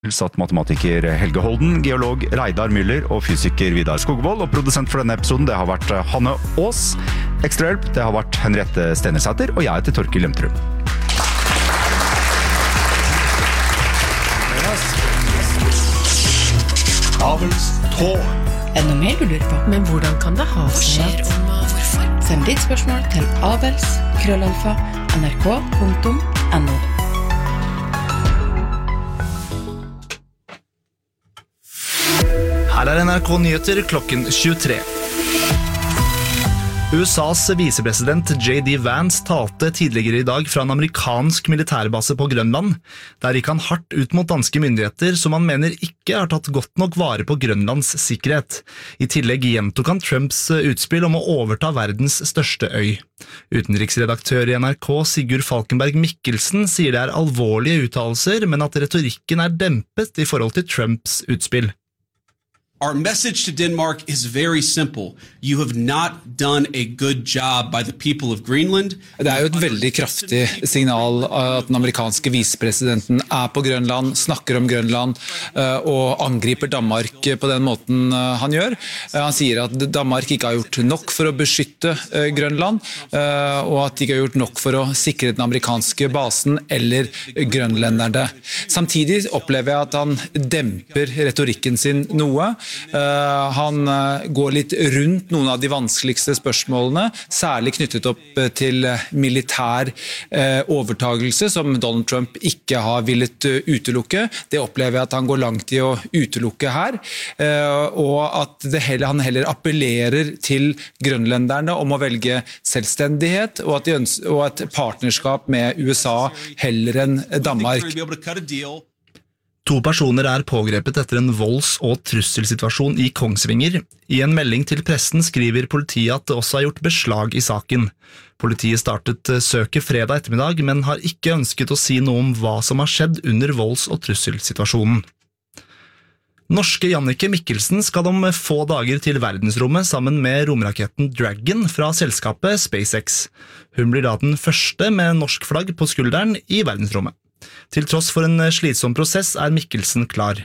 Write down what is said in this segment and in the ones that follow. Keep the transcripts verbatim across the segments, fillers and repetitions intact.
Satt matematiker Helge Holden, geolog Reidar Müller og fysiker Vidar Skogvold. Og produsent for denne episoden det har vært Hanne Aas. Ekstrahjelp det har vært Henriette Stenersæter, og jeg heter Torkild Lemtrum. Abels tå. Er det noe mer du lurer på? Men hvordan kan det ha seg at... Hvorfor? Send ditt spørsmål til abels krøllalfa nrk punktum no. Her er N R K Nyheter klokken tjuetre. U S A's visepresident J D Vance talte tidligere i dag fra en amerikansk militærbase på Grønland. Der gikk han hardt ut mot danske myndigheter som han mener ikke har tatt godt nok vare på Grønlands sikkerhet. I tillegg gjentok han Trumps utspill om å overta verdens største øy. Utenriksredaktør i N R K Sigurd Falkenberg Mikkelsen sier det er alvorlige uttalelser, men at retorikken er dempet i forhold til Trumps utspill. Our message to Denmark is very simple. You have not done a good job by the people of Greenland. Det er jo et veldig kraftig signal at den amerikanske visepresidenten er på Grønland, snakker om Grønland og angriper Danmark på den måten han gjør. Han sier at Danmark ikke har gjort nok for å beskytte Grønland, og at de ikke har gjort nok for å sikre den amerikanske basen eller grønlenderne. Samtidig opplever jeg at han demper retorikken sin noe. Uh, han uh, går litt rundt noen av de vanskeligste spørsmålene, særlig knyttet opp uh, til militær uh, overtagelse, som Donald Trump ikke har villet uh, utelukke. Det opplever jeg at han går langt i å utelukke her, uh, og at det heller, han heller appellerer til grønlenderne om å velge selvstendighet, og at, de ønsker, og et partnerskap med U S A heller enn Danmark. To personer er pågrepet etter en volds- og trusselsituasjon i Kongsvinger. I en melding til pressen skriver politiet at det også har gjort beslag i saken. Politiet startet søket fredag ettermiddag, men har ikke ønsket å si noe om hva som har skjedd under volds- og trusselsituasjonen. Norske Jannicke Mikkelsen skal om få dager til verdensrommet sammen med romraketten Dragon fra selskapet SpaceX. Hun blir da den første med norsk flagg på skulderen i verdensrommet. Til tross for en slitsom prosess er Mikkelsen klar.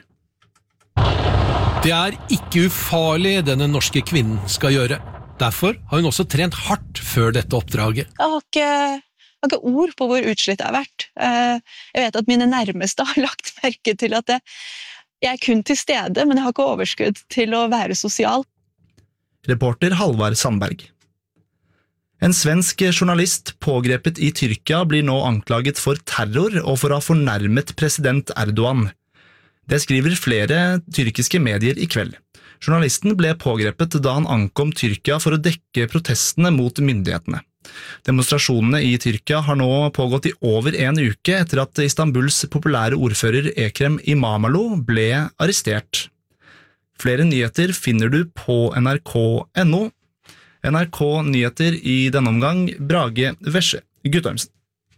Det er ikke ufarlig det den norske kvinnen skal gjøre. Derfor har hun også trent hardt før dette oppdraget. Jeg har ikke, jeg har ikke ord på hvor utslitt jeg har vært. Jeg vet at mine nærmeste har lagt merke til at jeg, jeg er kun til stede, men jeg har ikke overskudd til å være sosial. Reporter Halvard Sandberg. En svensk journalist pågrepet i Tyrkia blir nå anklaget for terror og for å ha fornærmet president Erdogan. Det skriver flere tyrkiske medier i kveld. Journalisten ble pågrepet da han ankom Tyrkia for å dekke protestene mot myndighetene. Demonstrasjonene i Tyrkia har nå pågått i over en uke etter at Istanbuls populære ordfører Ekrem Imamoglu ble arrestert. Flere nyheter finner du på N R K punktum no. N R K Nyheter i denne omgang, Brage Vesje Guttormsen.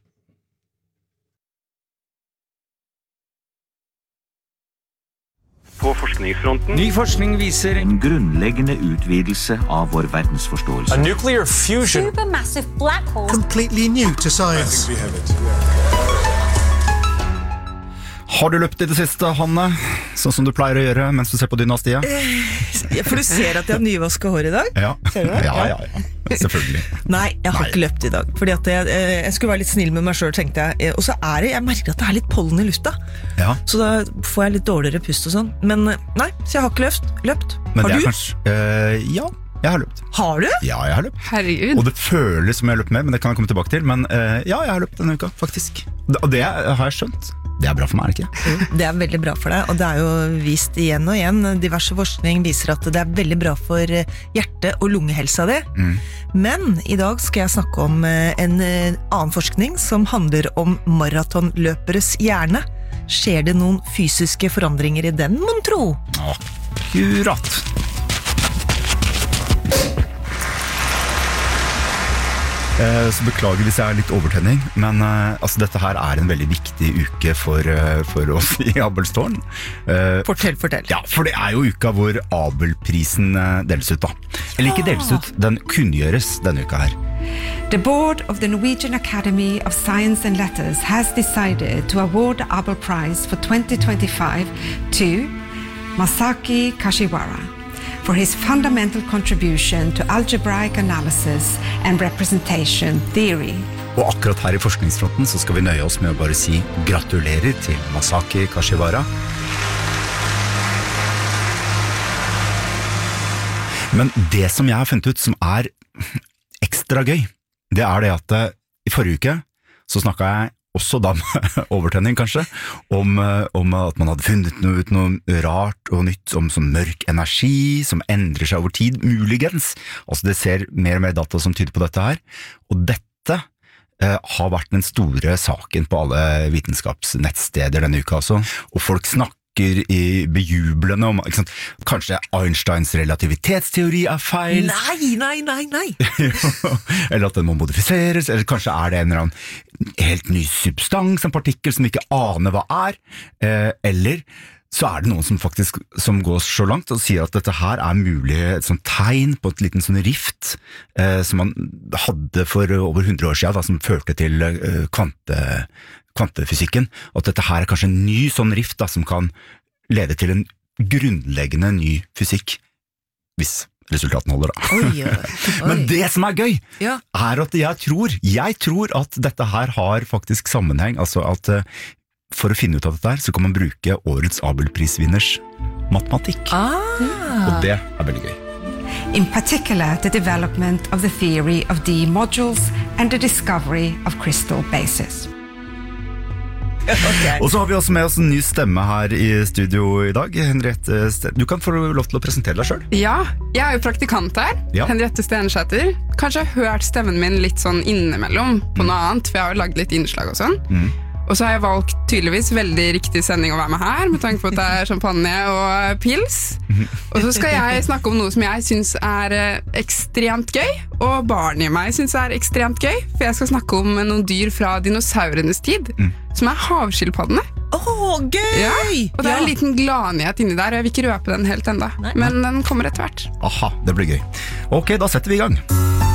På forskningsfronten. Ny forskning viser en grunnleggende utvidelse av vår verdensforståelse. A nuclear fusion. Supermassive black hole. Completely new to science. I think we have it. Har du løpt i det siste, Hanne? Sånn som du pleier å gjøre mens du ser på Dynastiet? Eh, for du ser at jeg har nyvasket hår i dag? Ja. Ser du det? Ja, ja, ja. Selvfølgelig. Nei, jeg har Nei. ikke løpt i dag. Fordi at jeg, jeg skulle være litt snill med meg selv, tenkte jeg. Og så er det, jeg merker at det er litt pollen i lufta. Ja. Så da får jeg litt dårligere pust og sånn. Men nei, så jeg har ikke løpt. løpt. Men har det er du? Kanskje, øh, ja, jeg har løpt. Har du? Ja, jeg har løpt. Herregud. Og det føles som jeg har løpt mer, men det kan jeg komme tilbake til. Men øh, ja, jeg har løpt denne uka, faktisk. Og det har jeg skjønt. Det er bra for meg, er det ikke? Det er veldig bra for deg, og det er jo vist igjen og igjen. Diverse forskning viser at det er veldig bra for hjerte- og lungehelsa di. Mm. Men i dag skal jeg snakke om en annen forskning som handler om maratonløperes hjerne. Skjer det noen fysiske forandringer i den, mon tro? Akkurat. Så beklager hvis jeg er litt overtenning, men uh, altså, dette her er en veldig viktig uke for, uh, for oss i Abelstårn. Uh, fortell, fortell. Ja, for det er jo uka hvor Abelprisen uh, deles ut da. Eller ikke deles ut, den kunngjøres denne uka her. The board of the Norwegian Academy of Science and Letters has decided to award the Abel Prize for twenty twenty-five to Masaki Kashiwara for his fundamental contribution to algebraic analysis and representation theory. Og akkurat her i forskningsfronten så skal vi nøye oss med å bare si gratulerer til Masaki Kashiwara. Men det som jeg har funnet ut som er ekstra gøy, det er det at i forrige uke så snakket jeg også da med overtenning kanskje, om, om at man hadde funnet noe, ut noe rart og nytt om sånn mørk energi som endrer seg over tid, muligens. Altså det ser mer og mer data som tyder på dette her, og dette eh, har vært den store saken på alle vitenskapsnettsteder denne uka altså, og folk snakker i bejublende om, ikke sant, kanskje Einsteins relativitetsteori er feil. Nei, nei, nei, nei. Eller at den må modifiseres, eller kanskje er det en eller annen helt ny substans, en partikkel som vi ikke aner hva er, eh, eller så er det noen som faktisk som går så langt og sier at dette her er mulig et sånt tegn på et liten sånn rift eh, som man hadde for over hundre år siden, da, som førte til eh, kvante kvantefysikken, og at dette her er kanskje en ny sånn rift da, som kan lede til en grunnleggende ny fysikk, hvis resultatene holder da. Oi, oi, oi. Men det som er gøy, ja. er at jeg tror, jeg tror at dette her har faktisk sammenheng, altså at for å finne ut av dette her, så kan man bruke årets Abelprisvinners matematikk. Ah. Og det er veldig gøy. In particular, the development of the theory of D modules and the discovery of crystal bases. Okay. Og så har vi også med oss en ny stemme her i studio i dag. Henriette Sten... Du kan få lov til å presentere deg selv. Ja, jeg er jo praktikant her. Ja. Henriette Stenersæter. Kanskje jeg har hørt stemmen min litt sånn innimellom på noe annet, for jeg har jo lagd litt innslag og sånn. Mm. Og så har jeg valgt tydeligvis veldig riktig sending å være med her, med tanke på at det er champagne og pils. Og så skal jeg snakke om noe som jeg synes er ekstremt gøy, og barn i meg synes er ekstremt gøy, for jeg skal snakke om noen dyr fra dinosaurenes tid, mm. som er havskilpaddene. Åh, oh, gøy! Ja, og det er en liten gladnyhet inni der, og jeg vil ikke røpe den helt enda, Nei. men den kommer etter hvert. Aha, det blir gøy. Ok, da setter vi i gang.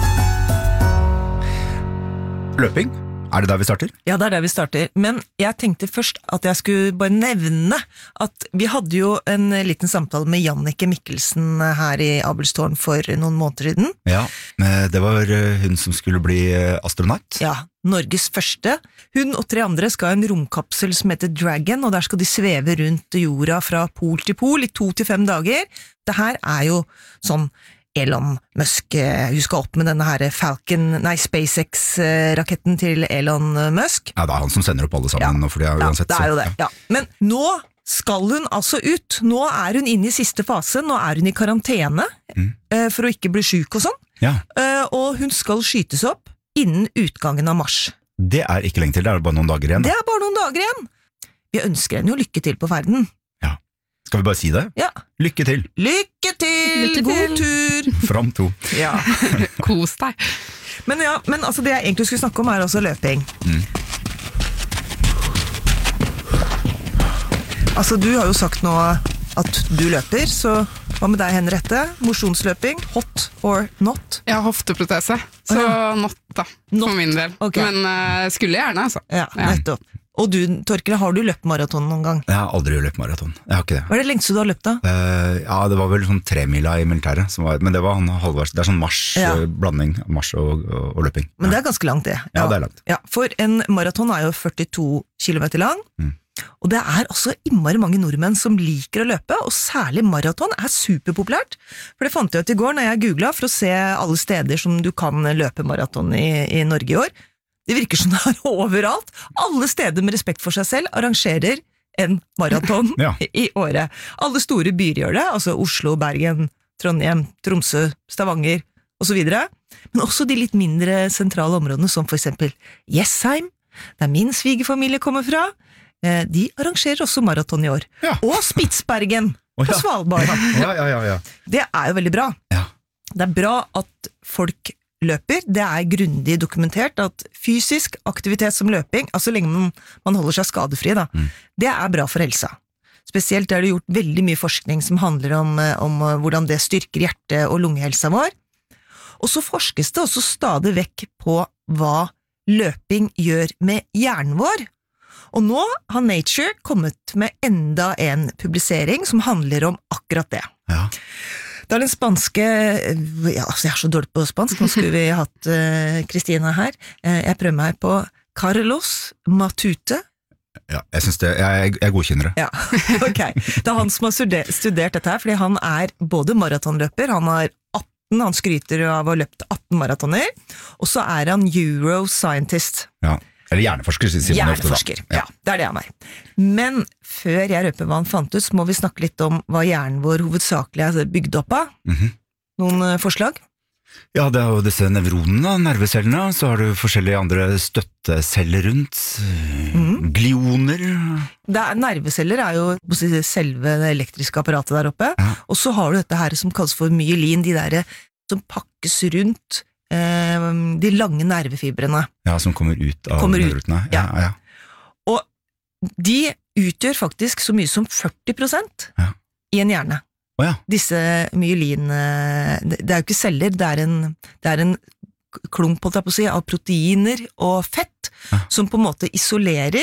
Løping. Er det der vi starter? Ja, det er der vi starter. Men jeg tenkte først at jeg skulle bare nevne at vi hadde jo en liten samtale med Jannicke Mikkelsen her i Abelstårn for noen måneder siden. Ja, det var hun som skulle bli astronaut. Ja, Norges første. Hun og tre andre skal ha en romkapsel som heter Dragon, og der skal de sveve rundt jorda fra pol til pol i to til fem dager. Det her er jo sånn Elon Musk, hun skal opp med denne her Falcon, nei, SpaceX-raketten til Elon Musk. Ja, det er han som sender opp alle sammen, ja. for det er jo uansett. Ja, det er jo det, ja. Men nå skal hun altså ut. Nå er hun inne i siste fase, nå er hun i karantene, mm. for å ikke bli syk og sånn. Ja. Og hun skal skytes opp innen utgangen av mars. Det er ikke lenge til, det er bare noen dager igjen. Da. Det er bare noen dager igjen. Vi ønsker henne jo lykke til på ferden. Skal vi bare si det? Ja. Lykke til! Lykke til! Lykke til. God tur! Fram to. Ja. Kos deg. Men ja, men altså det jeg egentlig skulle snakke om er også løping. Mm. Altså du har jo sagt nå at du løper, så hva med deg Henriette? Motionsløping, hot or not? Jeg har hofteprotese, så oh, ja. not da, not. For min del. Okay. Men uh, skulle gjerne altså. Ja, nettopp. Ja. Og du, Torkel, har du løpt maraton noen gang? Jeg har aldri løpt maraton, jeg har ikke det. Hva er det lengste du har løpt da? Uh, ja, det var vel sånn tre mila i militæret, som var, men det var halvveis, det er sånn mars, ja. blanding av mars og, og, og løping. Men det er ganske langt det. Ja, ja det er langt. Ja, for en maraton er jo førtito kilometer lang, mm. og det er også innmari mange nordmenn som liker å løpe, og særlig maraton er superpopulært. For det fant jeg ut i går når jeg googlet for å se alle steder som du kan løpe maraton i, i Norge i år. Det virker som det er overalt. Alle steder med respekt for seg selv arrangerer en maraton ja. i året. Alle store byer gjør det, altså Oslo, Bergen, Trondheim, Tromsø, Stavanger og så videre. Men også de litt mindre sentrale områdene, som for eksempel Jessheim, der min svigerfamilie kommer fra. De arrangerer også maraton i år. Ja. Og Spitsbergen oh, ja. på Svalbard. Ja, ja, ja, ja. Det er jo veldig bra. Ja. Det er bra at folk løper. Det er grundig dokumentert at fysisk aktivitet som løping, altså lenge man, man holder seg skadefri, da, mm. det er bra for helsa. Spesielt er det gjort veldig mye forskning som handler om, om hvordan det styrker hjerte- og lungehelsa vår. Og så forskes det også stadig vekk på hva løping gjør med hjernen vår. Og nå har Nature kommet med enda en publisering som handler om akkurat det. Ja. Det er den spanske, ja, altså jeg er så dårlig på spansk, nå skulle vi hatt Kristina uh, her. Uh, jeg prøver meg på Carlos Matute. Ja, jeg synes det, jeg, jeg godkjenner det. Ja, ok. Det er han som har studert, studert dette her, fordi han er både maratonløper, han har atten, han skryter av å ha løpt atten maratoner, og så er han neuroscientist. Ja, eller hjerneforsker, sier man ofte da. Hjerneforsker, ja, det er det han er. Men før jeg røper hva han fant ut, så må vi snakke litt om hva hjernen vår hovedsakelig er bygd opp av. Mm-hmm. Noen uh, forslag? Ja, det er jo disse nevronene, nervecellene, så har du forskjellige andre støtteceller rundt, mm. glioner. Det er, nerveceller er jo selve det elektriske apparatet der oppe, ja. Og så har du dette her som kalles for myelin, de der som pakkes rundt eh, de lange nervefibrene. Ja, som kommer ut av kommer ut, nervene. Ja, ja. Ja. Og de utgjør faktisk så mye som førti prosent ja. I en hjerne. Oh, ja. Disse myelin, det er jo ikke celler, det er en, det er en klump på å si, av proteiner og fett, ja. Som på en måte isolerer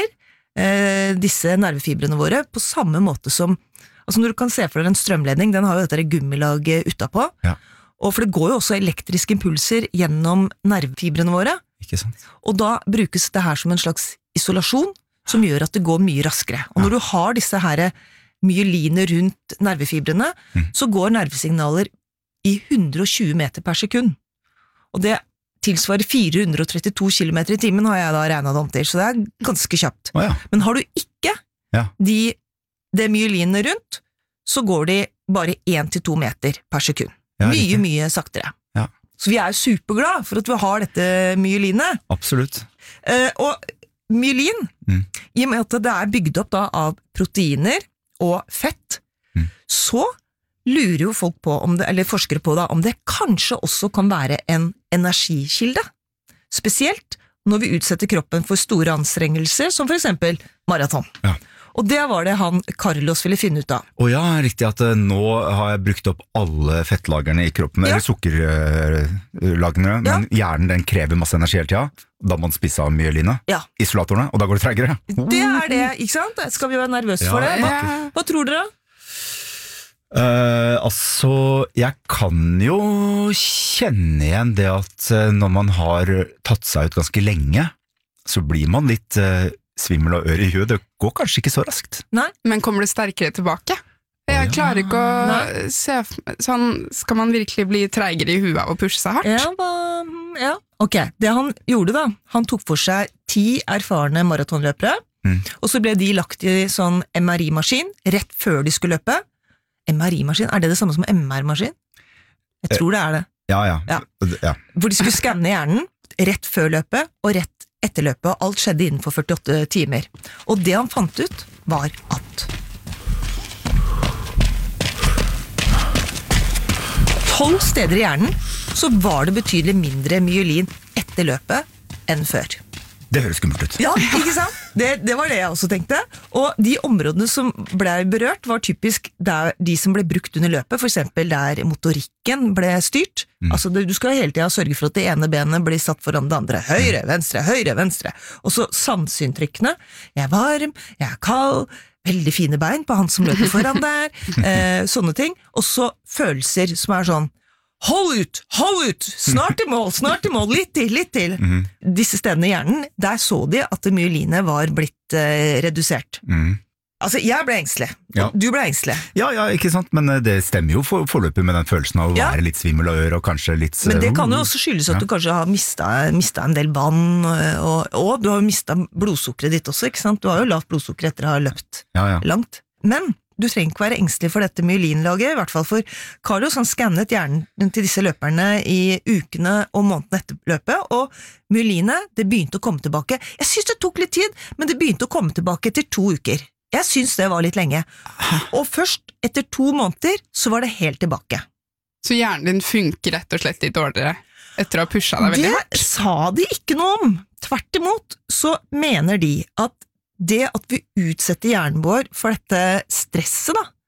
eh, disse nervefibrene våre på samme måte som, altså når du kan se for deg en strømledning, den har jo dette gummilaget utapå, ja. Og for det går jo også elektriske impulser gjennom nervefibrene våre, ikke sant? Og da brukes det her som en slags isolasjon, som gjør at det går mye raskere. Og når ja. Du har disse her myeliner rundt nervefibrene, mm. så går nervesignaler i hundre og tjue meter per sekund. Og det tilsvarer fire hundre og trettito kilometer i timen, har jeg da regnet om til, så det er ganske kjapt. Oh, ja. Men har du ikke ja. de, det myelinene rundt, så går de bare en til to meter per sekund. Ja, mye, riktig. Mye saktere. Ja. Så vi er superglad for at vi har dette myelinet. Absolutt. Uh, og myelin, mm. i og med at det er bygd opp da av proteiner, og fett, mm. så lurer jo folk på, om det, eller forskere på da, om det kanskje også kan være en energikilde. Spesielt når vi utsetter kroppen for store anstrengelser, som for eksempel maraton. Ja. Og det var det han Carlos ville finne ut av. Å ja, riktig at nå har jeg brukt opp alle fettlagerne i kroppen, ja. Eller sukkerlagene, ja. Men hjernen den krever masse energi hele tida. Da må man spise av myeline, ja. Isolatorene, og da går det tregere. Det er det, ikke sant? Skal vi være nervøse ja, for det? Hva, hva tror dere? Uh, altså, jeg kan jo kjenne igjen det at når man har tatt seg ut ganske lenge, så blir man litt uh, svimmel og ør i huet. Det går kanskje ikke så raskt. Nei. Men kommer det sterkere tilbake? Jeg klarer ikke å Nei. Se sånn, skal man virkelig bli treigere i huet av å pushe seg hardt? Ja, ba, ja. Ok, det han gjorde da, han tok for seg ti erfarne maratonløpere, mm. og så ble de lagt i sånn M R I-maskin rett før de skulle løpe. M R I-maskin, er det det samme som M R-maskin? Jeg tror det er det. Ja, ja. ja. ja. Hvor de skulle skanne hjernen rett før løpet og rett etter løpet, og alt skjedde innenfor førtiåtte timer. Og det han fant ut var at tolv steder i hjernen så var det betydelig mindre myelin etter løpet enn før. Det høres skummelt ut. Ja, ikke sant? Det, det var det jeg også tenkte. Og de områdene som ble berørt var typisk der de som ble brukt under løpet, for eksempel der motorikken ble styrt. Mm. Altså du skal hele tiden sørge for at det ene benet blir satt foran det andre. Høyre, venstre, høyre, venstre. Og så sanseinntrykkene. Jeg er varm, jeg er kald, veldig fine bein på han som løper foran der. Eh, sånne ting. Og så følelser som er sånn, hold ut, hold ut, snart i mål, snart i mål, litt til, litt til. Mm. Disse stedene i hjernen, der så de at myelinet var blitt eh, redusert. Mm. Altså, jeg ble engstelig. Ja. Du ble engstelig. Ja, ja, ikke sant, men det stemmer jo for, forløpet med den følelsen av å ja. Være litt svimmel og ør, og kanskje litt... Men det kan jo også skyldes at ja. Du kanskje har mistet, mistet en del vann, og, og du har jo mistet blodsukkeret ditt også, ikke sant? Du har jo lavt blodsukker etter å ha løpt ja, ja. Langt. Men du trenger ikke være engstelig for dette myelinlaget, i hvert fall for Carlos, han skannet hjernen til disse løperne i ukene og månedene etter løpet, og myelinet, det begynte å komme tilbake. Jeg synes det tok litt tid, men det begynte å komme tilbake etter to uker. Jeg synes det var litt lenge. Og først etter to måneder, så var det helt tilbake. Så hjernen din funker rett og slett litt dårligere etter å ha pushet deg veldig hardt? Det sa de ikke noe om. Tvert imot så mener de at det at vi utsetter hjernen vår for dette stresset da,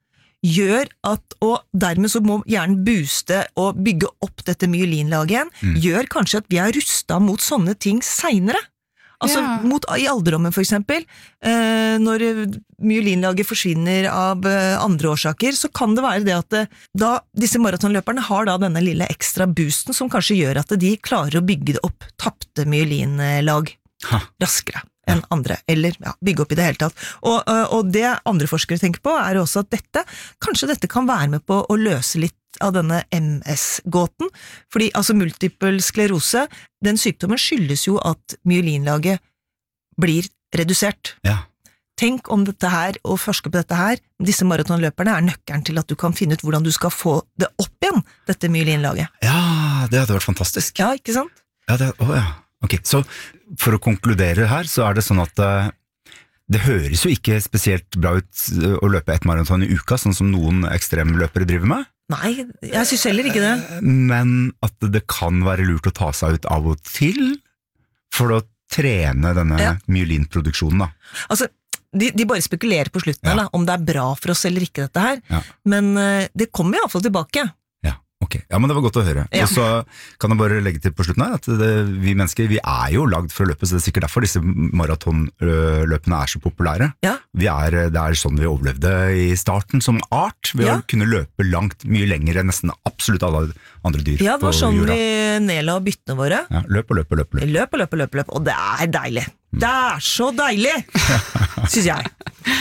gjør at, og dermed så må hjernen booste og bygge opp dette myelinlaget igjen, mm. gjør kanskje at vi er rustet mot sånne ting senere. Altså ja. mot, i alderdommen for eksempel, eh, når myelinlaget forsvinner av eh, andre årsaker, så kan det være det at det, da disse maratonløperne har da denne lille ekstra boosten som kanskje gjør at de klarer å bygge det opp tapte myelinlag ha. raskere enn andre, eller ja, bygge opp i det hele tatt. Og, og det andre forskere tenker på er også at dette, kanskje dette kan være med på å løse litt av denne M S-gåten, fordi altså multiple sklerose, den sykdommen skyldes jo at myelinlaget blir redusert. Ja. Tenk om dette her, og forske på dette her, disse maratonløperne er nøkkelen til at du kan finne ut hvordan du skal få det opp igjen, dette myelinlaget. Ja, det hadde vært fantastisk. Ja, ikke sant? Ja, det, å ja. Ok, så for å konkludere her, så er det sånn at uh, det høres jo ikke spesielt bra ut å løpe et maraton i uka, sånn som noen ekstremløpere driver med. Nei, jeg synes heller ikke det. Men at det kan være lurt å ta seg ut av og til for å trene denne ja. myelinproduksjonen da. Altså, de, de bare spekulerer på slutten ja. her, da, om det er bra for oss eller ikke dette her. Ja. Men uh, det kommer i hvert fall tilbake. Ok, ja, men det var godt å høre. Ja. Og så kan jeg bare legge til på slutten her, at det, vi mennesker, vi er jo lagd for å løpe, så det er sikkert derfor disse maratonløpene er så populære. Ja. Vi er, det er sånn vi overlevde i starten som art, ved ja. å kunne løpe langt, mye lenger enn nesten absolutt alle andre dyr på jorda. Ja, det var sånn vi nedla byttene våre. Ja, løp og løp og løp. Løp, løp og løp og løp, løp. Og det er deilig. Mm. Det er så deilig, synes jeg.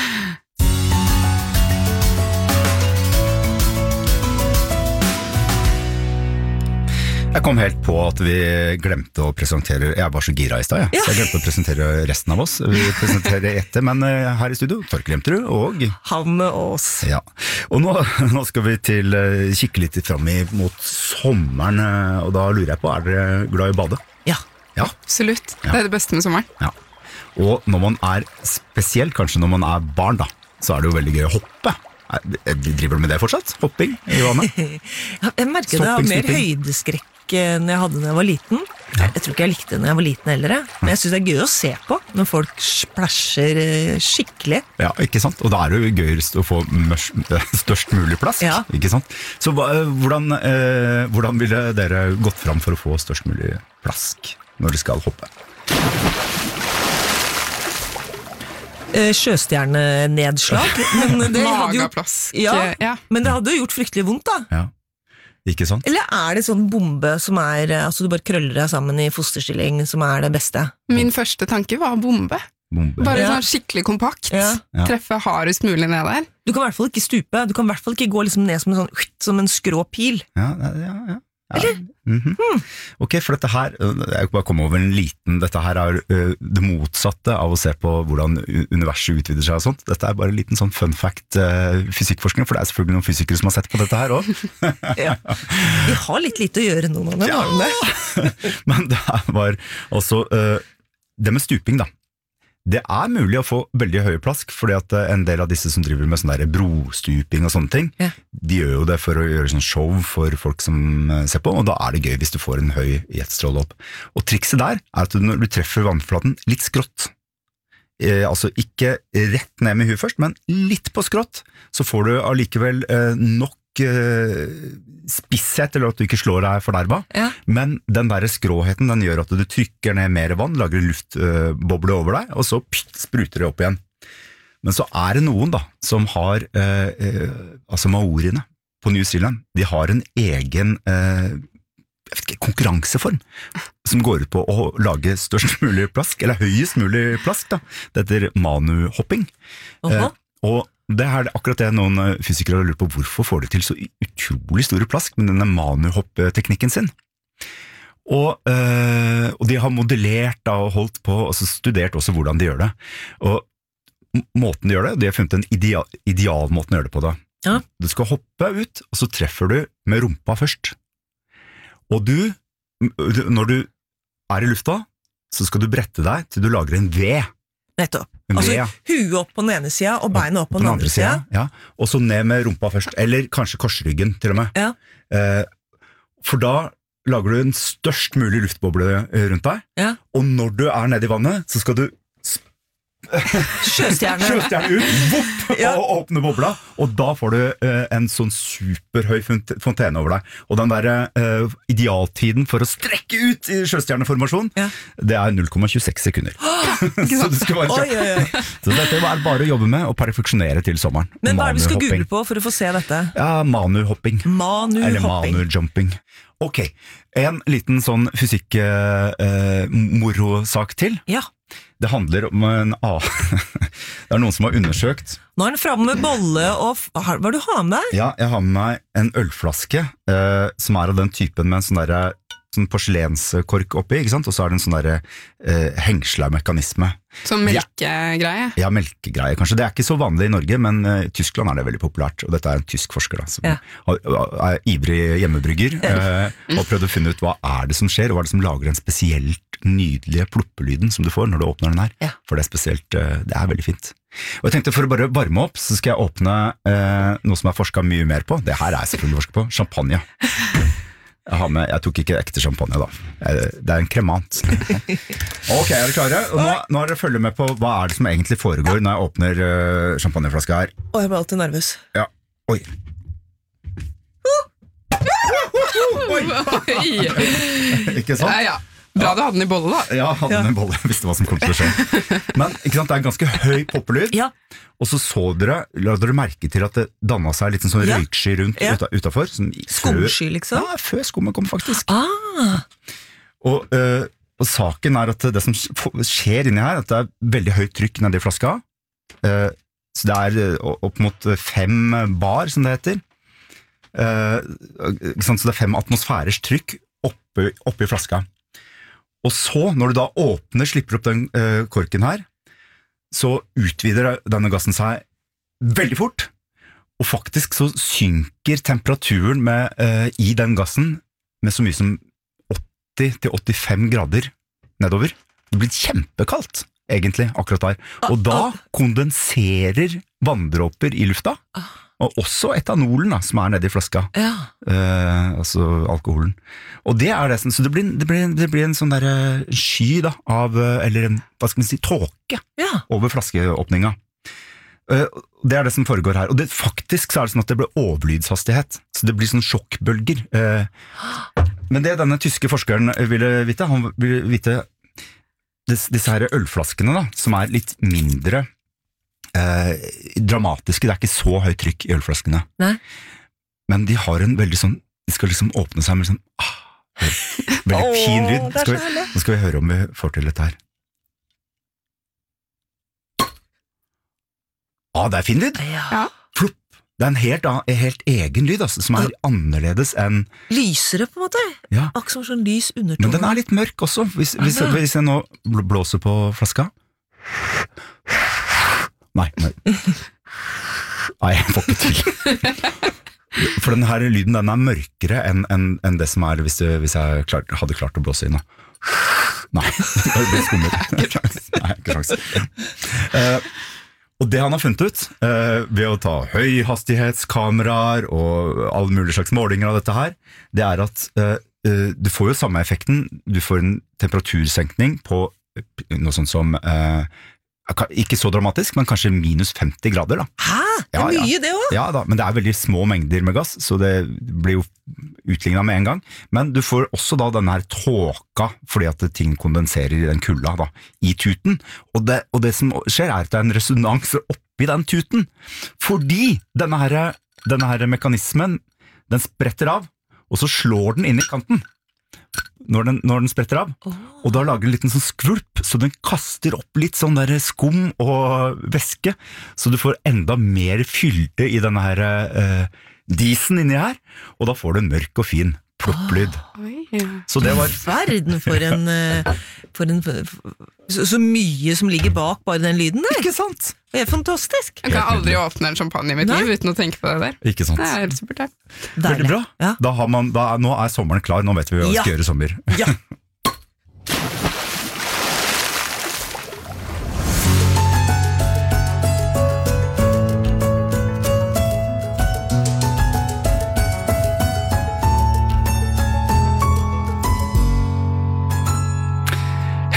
Jeg kom helt på at vi glemte å presentere, jeg var så gira i sted, ja. Ja. Så jeg glemte å presentere resten av oss. Vi presenterer etter, men her i studio, Torkel Jemterud og Han med oss. Ja, og nå, nå skal vi til kikke litt frem mot sommeren, og da lurer jeg på, er dere glad i å bade? Ja, ja. Absolutt. Ja. Det er det beste med sommeren. Ja. Og når man er spesielt, kanskje når man er barn da, så er det jo veldig gøy å hoppe. Driver du med det fortsatt? Hopping i vannet? Jeg merker det har mer høydeskrekk enn jeg hadde da jeg var liten. Ja. Jeg tror ikke jeg likte det når jeg var liten heller, men jeg synes det er gøy å se på når folk splasher skikkelig. Ja, ikke sant? Og da er det jo gøyest å få størst mulig plask, ja. ikke sant? Så hvordan, eh, hvordan ville dere gått fram for å få størst mulig plask når dere skal hoppe? Sjøstjernenedslag. Men det hadde jo, ja, ja. men det hadde jo gjort fryktelig vondt da. Ja, ikke sant? Eller er det sånn bombe som er, altså du bare krøller deg sammen i fosterstilling som er det beste? Min første tanke var bombe. bombe. Bare ja. sånn skikkelig kompakt. Ja. Ja. Treffe hardest mulig ned der. Du kan i hvert fall ikke stupe, du kan i hvert fall ikke gå liksom ned som en, sånn, som en skrå pil. Ja, ja, ja. ja. Eller? Mm-hmm. hmm. Ok, for dette her, jeg bare komme over en liten, dette her er uh, det motsatte av å se på hvordan universet utvider seg og sånt. Dette er bare en liten sånn fun fact uh, fysikkforskning, for det er selvfølgelig noen fysikere som har sett på dette her også. Ja. De har litt lite å gjøre noen av dem, ja. har de det? Men det var altså, uh, det med stuping da, det er mulig å få veldig høye plask, fordi at en del av disse som driver med sånn der brostuping og sånne ting, ja. de gjør jo det for å gjøre sånn show for folk som ser på, og da er det gøy hvis du får en høy jetstråle opp. Og trikset der er at når du treffer vannflaten litt skrått, eh, altså ikke rett ned med huet først, men litt på skrått, så får du allikevel eh, nok spisshet, eller at du ikke slår deg for derva, ja. men den der skråheten, den gjør at du trykker ned mer vann, lager en luftboble over deg, og så pst, spruter det opp igjen. Men så er det noen da, som har eh, eh, altså maoriene på New Zealand, de har en egen eh, jeg vet ikke, konkurranseform, som går ut på å lage størst mulig plask, eller høyest mulig plask da, det heter manuhopping. Uh-huh. eh, og det er akkurat det noen fysikere har lurt på, hvorfor får de til så utrolig store plask med denne manuhopp-teknikken sin. Og, øh, og de har modellert da, og holdt på, og så studert også hvordan de gjør det. Og måten de gjør det, de har funnet en ideal, ideal måten å gjøre det på da. Ja. Du skal hoppe ut, og så treffer du med rumpa først. Og du, når du er i lufta, så skal du brette deg til du lager en V. Nettopp. Altså huet opp på den ene siden og beinet opp på, på den andre siden. Ja. Og så ned med rumpa først, eller kanskje korsryggen til og med. Ja. Eh, for da lager du en størst mulig luftboble rundt deg, ja. og når du er nede i vannet, så skal du Sjøstjerne. Sjøstjerne ut, vopp, Ja. og åpne bobla, og da får du eh, en sånn superhøy font- fontene over deg. Og den der eh, idealtiden for å strekke ut i sjøstjerneformasjon, det er null komma tjueseks sekunder. Så du skal bare Oi, oi, oi. Så dette er bare å jobbe med og perfeksjonere til sommeren. Men hva er det vi skal Manuhopping. google på for å få se dette? Ja, manuhopping. Eller Manuhopping. manujumping. Ok, en liten sånn fysikk-moro-sak til. Ja. Det handler om en A. Det er noen som har undersøkt. Nå er den framme med bolle og f- Hva er det du har med deg? Ja, jeg har med meg en ølflaske eh, som er av den typen med en sånn derre sånn porselenskork oppi, ikke sant? Og så er det en sånn derre eh, hengsla-mekanisme. Som melkegreie. Ja, melkegreie kanskje. Det er ikke så vanlig i Norge, men eh, i Tyskland er det veldig populært. Og dette er en tysk forsker da, som Ja. har- er ivrig hjemmebrygger, eh, og prøvd å finne ut hva er det som skjer, og hva er det som lager den spesielt nydelige ploppelyden som du får når du åpner den her. For det er spesielt, eh, det er veldig fint. Og jeg tenkte for å bare varme opp, så skal jeg åpne eh, noe som jeg har forsket mye mer på. Det her er jeg selvfølgelig forsket på. Champagne. Jeg, har med, jeg tok ikke ekte champagne da. Jeg- Det er en kremant. Ok, er dere klare? Og nå, nå har dere følge med på hva er det som egentlig foregår når jeg åpner uh, champagneflaska her. Å, jeg blir alltid nervøs. Ja, oi. Ikke sant? Ja, ja. Bra du hadde den i bolle da. Ja, hadde den en bolle, jeg visste hva som kom til å skje. Men ikke sant, det er en ganske høy poppelyd. Og så så dere, la dere merke til at det dannet seg litt sånn Ja. røyksky rundt Ja. uta, utenfor. Sånn, Skumsky, liksom? Ja, før skummet kom faktisk. Ah. Og, øh, og saken er at det som skjer inni her, at det er veldig høyt trykk nedi flaska. Uh, så det er øh, opp mot fem bar, som det heter. Uh, ikke sant, så det er fem atmosfærers trykk oppi, oppi flaska. Og så, når du da åpner, slipper opp den uh, korken her, så utvider denne gassen seg veldig fort, og faktisk så synker temperaturen med, uh, i den gassen med så mye som åtti til åttifem grader nedover. Det blir kjempekaldt, egentlig, akkurat der. Og da kondenserer vanndråper i lufta, og også etanolen da, som er nede i flaska, Ja. eh, altså alkoholen. Og det er det, sånn- så det blir, det blir, det blir en sånn der eh, sky da, av, eh, eller en, hva skal man si, tåke Ja. over flaskeåpninga. Eh, Det er det som foregår her, og det, faktisk så er det sånn at det blir overlydshastighet, så det blir sånn sjokkbølger. Eh, Men det denne tyske forskeren ville vite, han ville vite disse, disse her ølflaskene da, som er litt mindre eh, dramatiske, det er ikke så høyt trykk i ølflaskene. Nei. Men de har en veldig sånn, de skal liksom åpne seg med sånn, ah, veldig Åh, fin lyd. det er Skal så vi, herlig. nå skal vi høre om vi får til dette her. Ah, det er fin lyd. Ja. Flopp. Det er en helt, an- en helt egen lyd, altså, som er annerledes enn, Lysere, på en måte. ja. Akkurat som sånn lys undertone. Men den er litt mørk også, hvis, hvis, Er det? hvis jeg nå bl- blåser på flaska. Nei, nei. Nei, jeg får ikke til. For den her lyden, den er mørkere enn enn, enn det som er hvis, det, hvis jeg klar, hadde klart å blåse inn. da. Nei, det blir skummer. Nei, ikke sjans. Eh, og det han har funnet ut, eh, ved å ta høyhastighetskameraer og alle mulige slags målinger av dette her, det er at eh, eh, du får jo samme effekten, du får en temperatursenkning på noe sånt som, eh, ikke så dramatisk, men kanskje minus femti grader da. Hæ? Det er Ja, ja. mye, det også. Ja da, men det er veldig små mengder med gass, så det blir jo utlignet med en gang. Men du får også da denne her tåka, fordi at ting kondenserer i den kulda da, i tuten. Og det, og det som skjer er at det er en resonans oppi den tuten, fordi denne her, denne her mekanismen, den spretter av, og så slår den inn i kanten. Når den, når den spretter av, og da lager den en liten sånn skvulp, så den kaster opp litt sånn der skum og væske, så du får enda mer fylde i denne her eh, disen inni her, og da får du en mørk og fin plopplyd. Så det var... Verden for en, eh, for en så, så mye som ligger bak bare den lyden der. Ikke sant? Det er fantastisk. Jeg kan aldri åpne en champagne i mitt liv uten å tenke på det der. Ikke sant? Det er helt supert her. Veldig bra. Da har man, da, nå er sommeren klar, nå vet vi hva vi Ja. skal gjøre i sommer. Ja.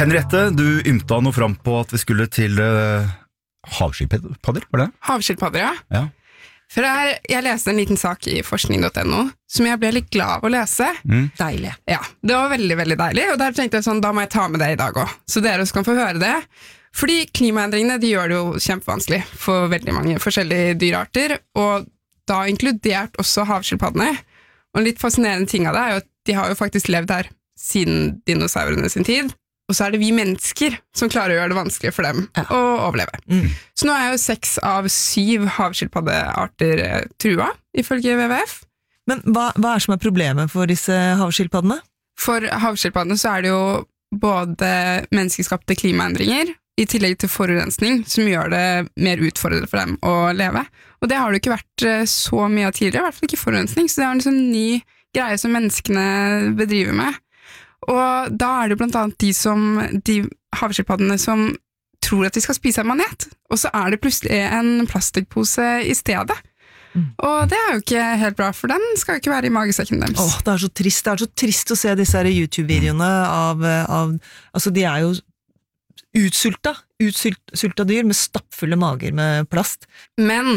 Henriette, du ymta noe fram på at vi skulle til uh, havskilpadder, var det? Havskilpadder, ja. Ja. For jeg, jeg leste en liten sak i forskning punktum no som jeg ble litt glad av å lese. Mm. Deilig. Ja, det var veldig, veldig deilig, og der tenkte jeg sånn, da må jeg ta med det i dag også. Så dere skal få høre det. Fordi klimaendringene, de gjør det jo kjempevanskelig for veldig mange forskjellige dyrearter, og da inkludert også havskilpaddene. Og en litt fascinerende ting av det er jo at de har jo faktisk levd her siden dinosaurene sin tid, og så er det vi mennesker som klarer å gjøre det vanskelig for dem ja. Å overleve. Mm. Så nå er jo seks av syv havskilpaddearter trua, ifølge W W F. Men hva, hva er som er problemet for disse havskilpaddene? For havskilpaddene så er det jo både menneskeskapte klimaendringer, i tillegg til forurensning, som gjør det mer utfordrende for dem å leve. Og det har det ikke vært så mye av tidligere, i hvert fall ikke forurensning, så det er en sånn ny greie som menneskene bedriver med. Og da er det blant annet de, som, de havskilpaddene som tror at de skal spise en manet, og så er det plutselig en plastikkpose i stedet. Mm. Og det er jo ikke helt bra, for den skal jo ikke være i magesekken deres. Åh, det er så trist, det er så trist å se disse her YouTube-videoene av, av, altså de er jo utsulta, utsulta dyr med stappfulle mager med plast. Men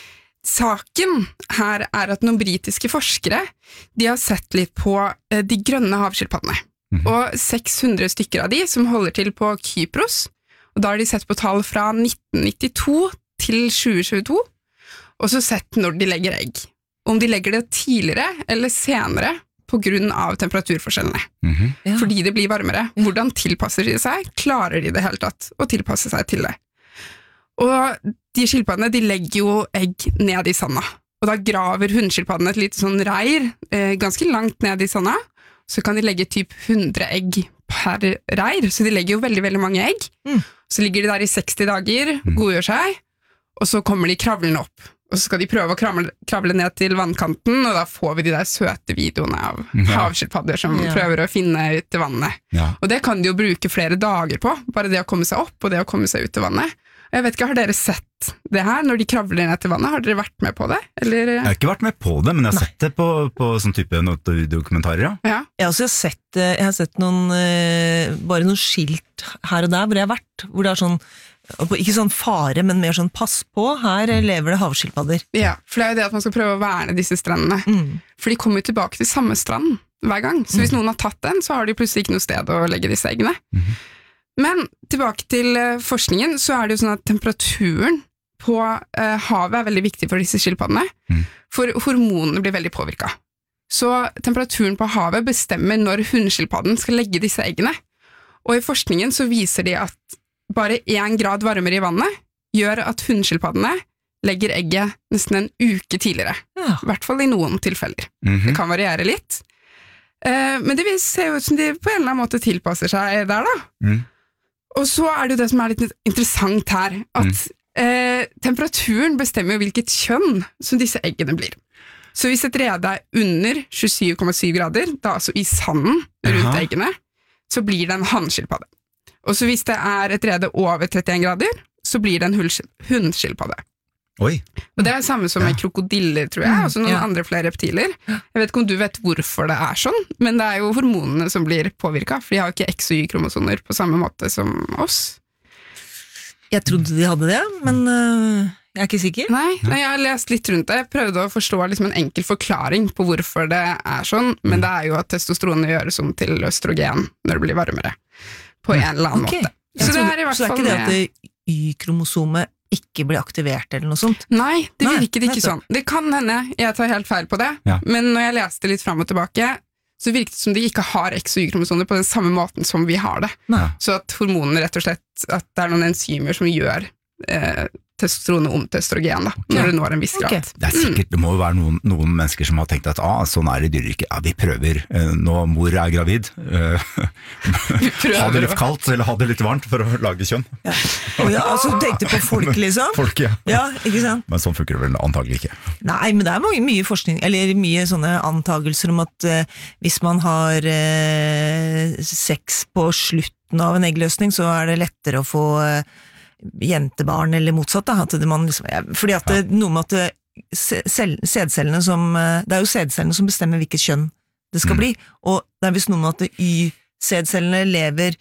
saken her er at noen britiske forskere, de har sett litt på de grønne havskilpaddene. Mm-hmm. Og seks hundre stykker av de som holder til på Kypros, og da har de sett på tall fra nitten nittito til tjue tjueto, og så sett når de legger egg. Om de legger det tidligere eller senere på grunn av temperaturforskjellene. Mm-hmm. Ja. Fordi det blir varmere. Hvordan tilpasser de seg? Klarer de det helt tatt å tilpasse seg til det? Og de skilpaddene, de legger jo egg ned i sanda. Og da graver hundskilpaddene et lite sånn reir, eh, ganske langt ned i sanda, så kan de legge typ hundre egg per reir, så de legger jo veldig, veldig mange egg. Mm. Så ligger de der i seksti dager, godgjør seg, og så kommer de kravlende opp. Og så skal de prøve å kravle, kravle ned til vannkanten, og da får vi de der søte videoene av ja. havskilpadder som ja. prøver å finne ut til vannet. Ja. Og det kan de jo bruke flere dager på, bare det å komme seg opp, og det å komme seg ut til vannet. Jeg vet ikke, har dere sett det her når de kravler ned til vannet? Har dere vært med på det? Eller? Jeg har ikke vært med på det, men jeg har Nei. sett det på, på sånn type dokumentarer, ja. ja. Jeg har også sett, jeg har sett noen, bare noen skilt her og der hvor jeg har vært, hvor det er sånn, ikke sånn fare, men mer sånn pass på, her lever det havskilpadder. Ja, for det er jo det at man skal prøve å verne disse strandene. Mm. For de kommer jo tilbake til samme strand hver gang, så hvis mm. noen har tatt den, så har de plutselig ikke noe sted å legge disse eggene. Mm. Men tilbake til uh, forskningen, så er det jo sånn at temperaturen på uh, havet er veldig viktig for disse skilpaddene, mm. for hormonene blir veldig påvirket. Så temperaturen på havet bestemmer når hundskilpadden skal legge disse eggene. Og i forskningen så viser de at bare én grad varmere i vannet gjør at hundskilpaddene legger egget nesten en uke tidligere. Ja. I hvert fall i noen tilfeller. Mm-hmm. Det kan variere litt. Uh, men det ser jo ut som de på en eller annen måte tilpasser seg der da. Mm. Og så er det jo det som er litt interessant her, at mm. eh, temperaturen bestemmer jo hvilket kjønn som disse eggene blir. Så hvis et rede er under tjuesyv komma syv grader, da altså i sanden rundt Aha. eggene, så blir det en hannskilpadde. Og så hvis det er et rede over trettien grader, så blir det en hunnskilpadde. Oi. Og det er det samme som med ja. krokodiller, tror jeg, og så noen ja. andre flere reptiler. Jeg vet ikke om du vet hvorfor det er sånn, men det er jo hormonene som blir påvirket, for de har jo ikke X- og Y-kromosoner på samme måte som oss. Jeg trodde de hadde det, men øh, jeg er ikke sikker. Nei, nei, jeg har lest litt rundt det, jeg prøvde å forstå liksom en enkel forklaring på hvorfor det er sånn, men det er jo at testosteronet gjøres om til østrogen når det blir varmere, på en eller annen okay. måte. Så, så det er i hvert fall... Så det er ikke det at det Y-kromosomet ikke blir aktivert eller noe sånt? Nei, det virker Nei, ikke sånn. Det kan hende, jeg tar helt feil på det, ja. men når jeg leste litt frem og tilbake, så virket det som de ikke har X- og Y-kromosoner på den samme måten som vi har det. Nei. Så at hormonene rett og slett, at det er noen enzymer som gjør eh, testosteronet om til østrogen da, når ja. det når en viss grad. Okay. Det er sikkert, det må jo være noen, noen mennesker som har tenkt at ah, sånn er det i dyreriket, ja, vi prøver, nå mor er gravid, uh, ha det litt kaldt eller ha det litt varmt for å lage kjønn. Ja. Og ja, altså tenkte på folk liksom. Folk, ja. Ja, ikke sant? Men sånn funker det vel antagelig ikke. Nei, men det er mange, mye forskning, eller mye sånne antagelser om at uh, hvis man har uh, sex på slutten av en eggløsning, så er det lettere å få uh, jentebarn eller motsatt da, at det man liksom, fordi at det, noe med at sædcellene som, det er jo sædcellene som bestemmer hvilket kjønn det skal mm. bli, og det er visst noe med at Y-sædcellene lever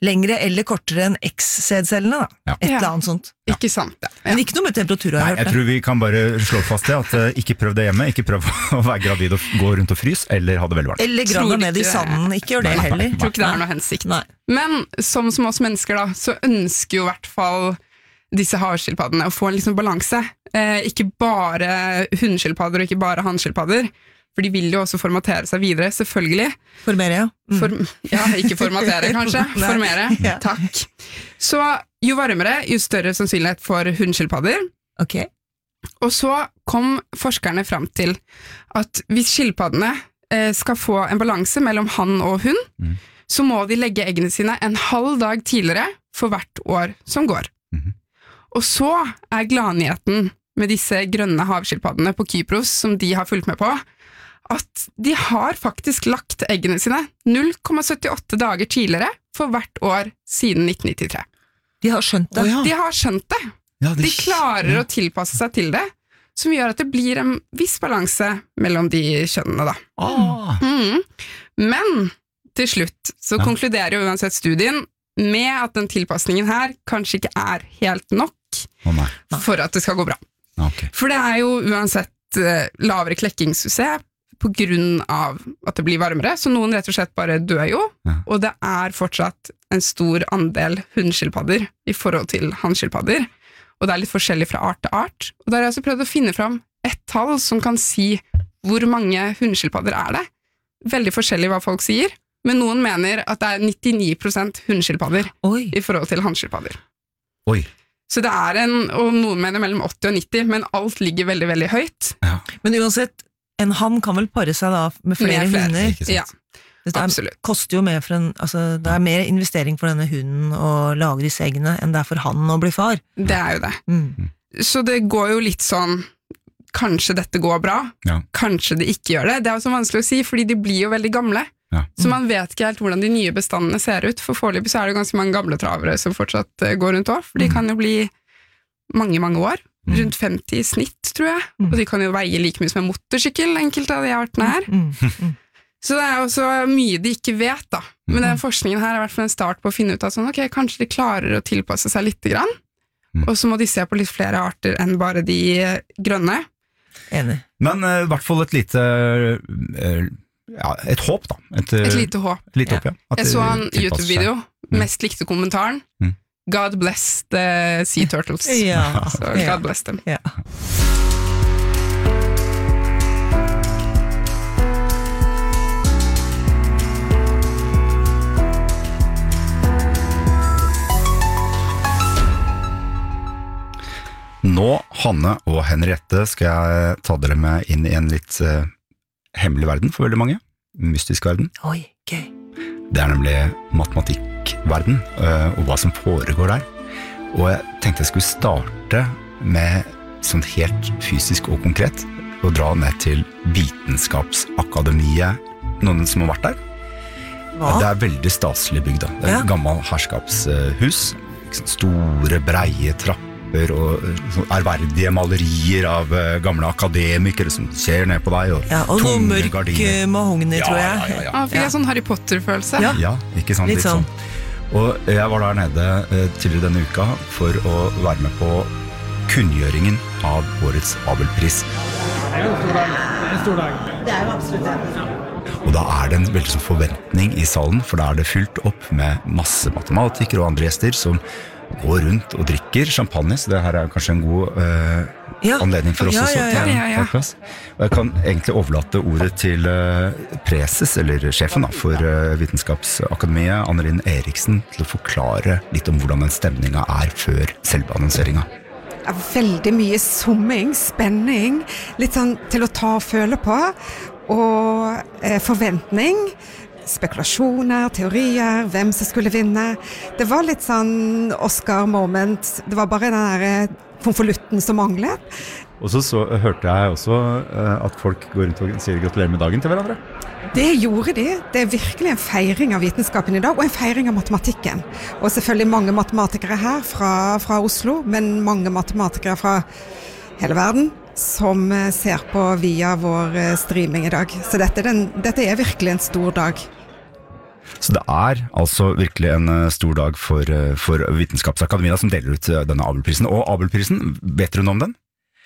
lengre eller kortere enn X-sædcellene da. Ja. Et eller annet sånt. Ja. Ikke sant, ja. Men ikke noe med temperatur, har Nei, jeg hørt jeg tror vi kan bare slå fast det, at uh, ikke prøv det hjemme, ikke prøv å være gravid og gå rundt og frys, eller ha det veldig varmt. Eller grana ned i sanden, ikke gjør det Nei, heller. Jeg tror ikke det er noe hensikt. Nei. Men som, som oss mennesker da, så ønsker jo i hvert fall disse havskilpaddene å få en liksom balanse. Eh, ikke bare hundskilpadder og ikke bare handskilpadder. For de vil jo også formatere seg videre, selvfølgelig. Formere, ja. Mm. Form, ja, ikke formatere, kanskje. Formere, ja. Takk. Så jo varmere, jo større sannsynlighet for hundskilpadder. Ok. Og så kom forskerne frem til at hvis skilpaddene eh, skal få en balanse mellom han og hun, mm. så må de legge eggene sine en halv dag tidligere for hvert år som går. Mm. Og så er gladnyheten med disse grønne havskilpaddene på Kypros, som de har fulgt med på, at de har faktisk lagt eggene sine null komma syttiåtte dager tidligere for hvert år siden nitten nittitre. De har skjønt det. Oh, ja. De har skjønt det. Ja, de, de klarer ja. å tilpasse seg til det, som gjør at det blir en viss balanse mellom de kjønnene da. Ah. Mm. Men til slutt så ja. konkluderer jo uansett studien med at den tilpasningen her kanskje ikke er helt nok oh, nei. for at det skal gå bra. Okay. For det er jo uansett uh, lavere klekkingssuksess på grunn av at det blir varmere, så noen rett og slett bare dør jo, ja. Og det er fortsatt en stor andel hundskilpadder i forhold til handskilpadder, og det er litt forskjellig fra art til art, og der har jeg også prøvd å finne fram et tall som kan si hvor mange hundskilpadder er det. Veldig forskjellig hva folk sier, men noen mener at det er nittini prosent hundskilpadder Oi. I forhold til handskilpadder. Oi. Så det er en, og noen mener mellom åtti og nitti, men alt ligger veldig, veldig høyt. Ja. Men uansett, en hann kan vel pare seg da med flere, med flere hunder? Ja, det er, absolutt. Koster jo mer for en, altså, det er mer investering for denne hunden å lage disse eggene enn det er for han å bli far. Det er jo det. Mm. Så det går jo litt sånn, kanskje dette går bra, ja. Kanskje det ikke gjør det. Det er jo så vanskelig å si, fordi de blir jo veldig gamle. Ja. Så man vet ikke helt hvordan de nye bestandene ser ut. For foreløpig så er det ganske mange gamle travere som fortsatt går rundt også, for de kan jo bli mange, mange år. Rundt femti i snitt, tror jeg. Mm. Og de kan jo veie like mye som en motorsykkel, enkelte av de artene her. Mm. Mm. Så det er jo så mye de ikke vet, da. Men den forskningen her er i hvert fall en start på å finne ut at sånn, ok, kanskje de klarer å tilpasse seg litt grann. Mm. Og så må de se på litt flere arter enn bare de grønne. Enig. Men i uh, hvert fall et lite uh, ja, et håp, da. Et, uh, et lite håp. Et lite håp ja. Jeg så en YouTube-video, mm. mest likte kommentaren. Mm. God bless the sea turtles. Ja. Så God ja. bless them. Ja. Nå, Hanne og Henriette, skal jeg ta dere med inn i en litt uh, hemmelig verden for veldig mange. En mystisk verden. Oi, gøy. Det er nemlig matematikkverden, uh, og hva som foregår der. Og jeg tenkte jeg skulle starte med sånn helt fysisk og konkret, og dra ned til Vitenskapsakademiet. Noen som har vært der? Hva? Det er veldig staselig bygd. Det er ja. et gammelt herskapshus. Store, breie trapper og ærverdige malerier av gamle akademikere som ser ned på deg, og, ja, og tunge mørk gardiner. mahogni, Ja, tror jeg. ja, ja, ja. Ah, fikk jeg sånn Harry Potter-følelse. Ja. Ja, ikke sant? Litt Litt sånn. Og jeg var der nede eh, tidligere denne uka for å være med på kunngjøringen av årets Abelpris. Det er jo en stor dag. Det er en stor dag. Det er jo absolutt det. Og da er det en veldig sånn forventning i salen, for da er det fylt opp med masse matematikere og andre gjester som går rundt og drikker champagne, så det her er kanskje en god uh, ja. anledning for oss ja, også. ja, ja, ja, ja. Og jeg kan egentlig overlate ordet til uh, preses, eller sjefen da, for uh, Vitenskapsakademiet, Anne-Linn Eriksen, til å forklare litt om hvordan den stemningen er før selve annonseringen. Veldig mye summing, spenning, litt sånn til å ta og føle på, og eh, forventning, spekulasjoner, teorier, hvem som skulle vinne. Det var litt sånn Oscar-moment. Det var bare den der konvolutten som manglet. Og så, så hørte jeg også uh, at folk går rundt og sier gratulerer med dagen til hverandre. Det gjorde de. Det er virkelig en feiring av vitenskapen i dag, og en feiring av matematikken. Og selvfølgelig mange matematikere her fra, fra Oslo, men mange matematikere fra hele verden som ser på via vår streaming i dag. Så dette er, den, dette er virkelig en stor dag. Så det er altså virkelig en stor dag for, for Vitenskapsakademia som deler ut denne Abelprisen. Og Abelprisen, vet du noe om den?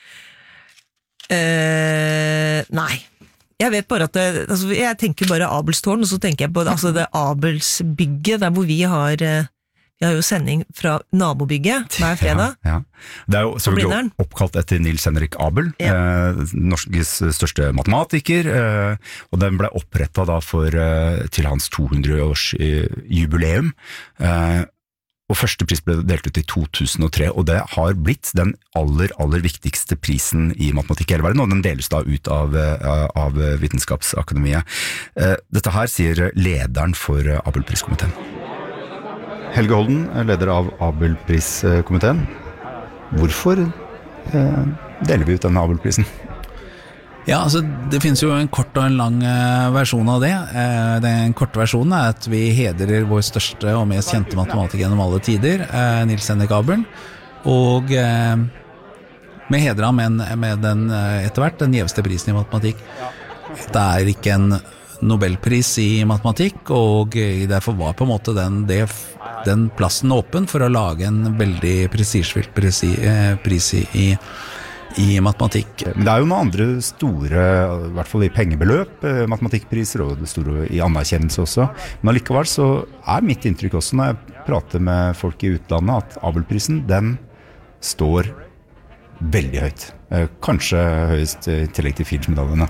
Eh, nei. Jeg vet bare at det, altså jeg tenker bare Abelstårn, og så tenker jeg på altså det Abelsbygget, der hvor vi har, vi har jo sending fra nabobygget hver fredag. Ja, ja. Det er jo selvfølgelig oppkalt etter Nils Henrik Abel, ja. eh, Norges største matematiker, eh, og den ble opprettet da for, eh, til hans to hundre års jubileum. Eh, Og første pris ble delt ut i to tusen og tre, og det har blitt den aller, aller viktigste prisen i matematikk i hele verden, og den deles da ut av, av Vitenskapsakademiet. Dette her sier lederen for Abelpriskomiteen. Helge Holden, leder av Abelpriskomiteen. Hvorfor deler vi ut denne Abelprisen? Ja, altså det finnes jo en kort og en lang uh, versjon av det. Uh, den korte versjonen er at vi hedrer vår største og mest kjente matematiker gjennom alle tider, uh, Nils Henrik Abel, og uh, vi hedrer ham med, med den, uh, etter hvert den gjeveste prisen i matematikk. Det er ikke en Nobelpris i matematikk, og uh, derfor var på en måte den, det, den plassen åpen for å lage en veldig prestisjefylt prisi, uh, pris i, i i matematikk. Men det er jo noen andre store, i hvert fall i pengebeløp, matematikkpriser, og det store i anerkjennelse også. Men allikevel så er mitt inntrykk også når jeg prater med folk i utlandet, at Abelprisen, den står veldig høyt. Kanskje høyest i tillegg til Fields-medaljene.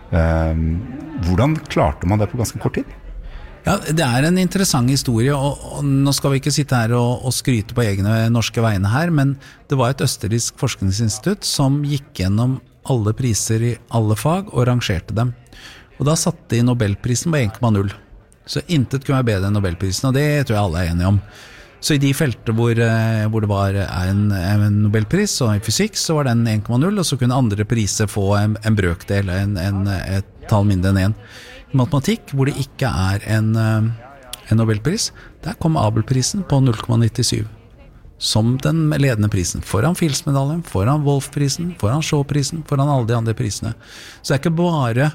Hvordan klarte man det på ganske kort tid? Ja, det er en interessant historie, og, og nå skal vi ikke sitte her og, og skryte på egne norske vegne her, men det var et østerriksk forskningsinstitutt som gikk gjennom alle priser i alle fag og rangerte dem. Og da satte de Nobelprisen på en komma null. Så intet kunne være bedre enn Nobelprisen, og det tror jeg alle er enige om. Så i de felter hvor, hvor det var en, en Nobelpris, og i fysikk så var den en komma null, og så kunne andre priser få en, en brøkdel, en, en, et tall mindre enn en. I matematikk, hvor det ikke er en, en Nobelpris, der kom Abelprisen på null komma nittisju. Som den ledende prisen. Foran Fields-medaljen, foran Wolf-prisen, foran Shaw-prisen, foran alle de andre prisene. Så det er ikke bare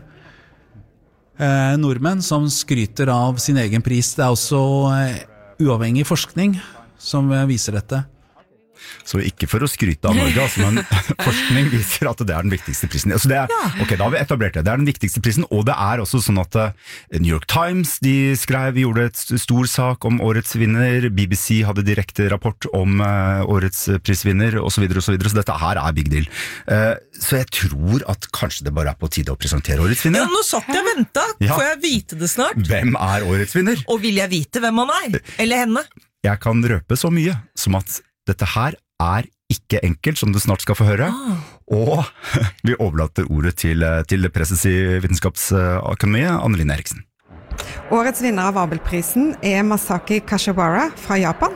eh, nordmenn som skryter av sin egen pris. Det er også eh, uavhengig forskning som eh, viser dette. Så ikke for å skryte av Norge, altså, men forskning viser at det er den viktigste prisen. Altså det er, ok, da har vi etablert det. Det er den viktigste prisen, og det er også sånn at New York Times, de skrev, gjorde et stor sak om årets vinner, B B C hadde direkte rapport om uh, årets prisvinner, og så videre, og så videre, så dette her er big deal. Uh, så jeg tror at kanskje det bare er på tide å presentere årets vinner. Ja, nå satt jeg og ventet. Ja. Får jeg vite det snart? Hvem er årets vinner? Og vil jeg vite hvem han er? Eller henne? Jeg kan røpe så mye som at dette her er ikke enkelt, som du snart skal få høre, ah. og vi overlater ordet til, til preses i Vitenskapsakademiet, Anneline Eriksen. Årets vinner av Abelprisen er Masaki Kashiwara fra Japan.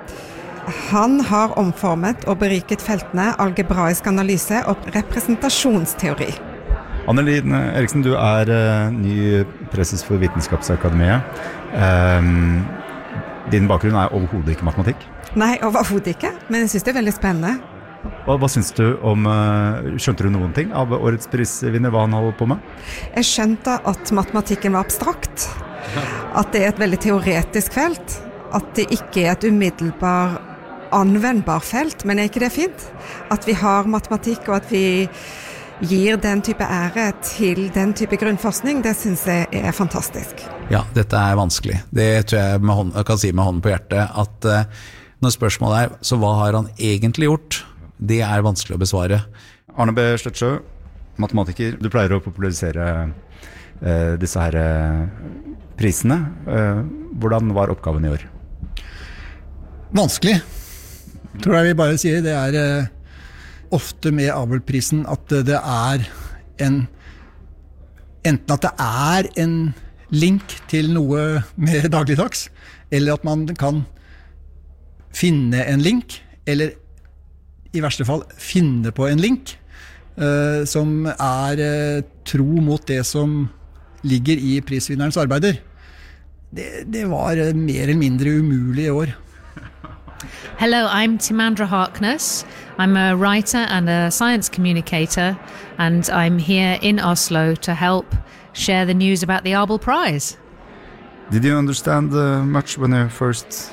Han har omformet og beriket feltene algebraisk analyse og representasjonsteori. Anneline Eriksen, du er uh, ny preses for Vitenskapsakademiet. Um, din bakgrunn er overhodet ikke matematikk? Nei, overhodet ikke, men jeg synes det er veldig spennende. Hva, hva synes du om, uh, skjønte du noen ting av årets prisvinner, hva han holder på med? Jeg skjønte at matematikken var abstrakt, at det er et veldig teoretisk felt, at det ikke er et umiddelbar anvendbar felt, men er ikke det fint? At vi har matematikk, og at vi gir den type ære til den type grunnforskning, det synes jeg er fantastisk. Ja, dette er vanskelig. Det tror jeg, med hånd, jeg kan si med hånden på hjertet, at uh, når spørsmålet er, så hva har han egentlig gjort? Det er vanskelig å besvare. Arne B. Slettsjø, matematiker, du pleier å popularisere uh, disse her uh, prisene. Uh, hvordan var oppgaven i år? Vanskelig, tror jeg vi bare sier. Det er uh, ofte med Abelprisen at det er en, enten at det er en link til noe mer dagligdags, eller at man kan finne en link, eller i verste fall finne på en link uh, som er uh, tro mot det som ligger i prisvinnerens arbeider. Det, det var uh, mer eller mindre umulig i år. Hello, I'm Timandra Harkness. I'm a writer and a science communicator, and I'm here in Oslo to help share the news about the Abel Prize. Did you understand uh, much when you first...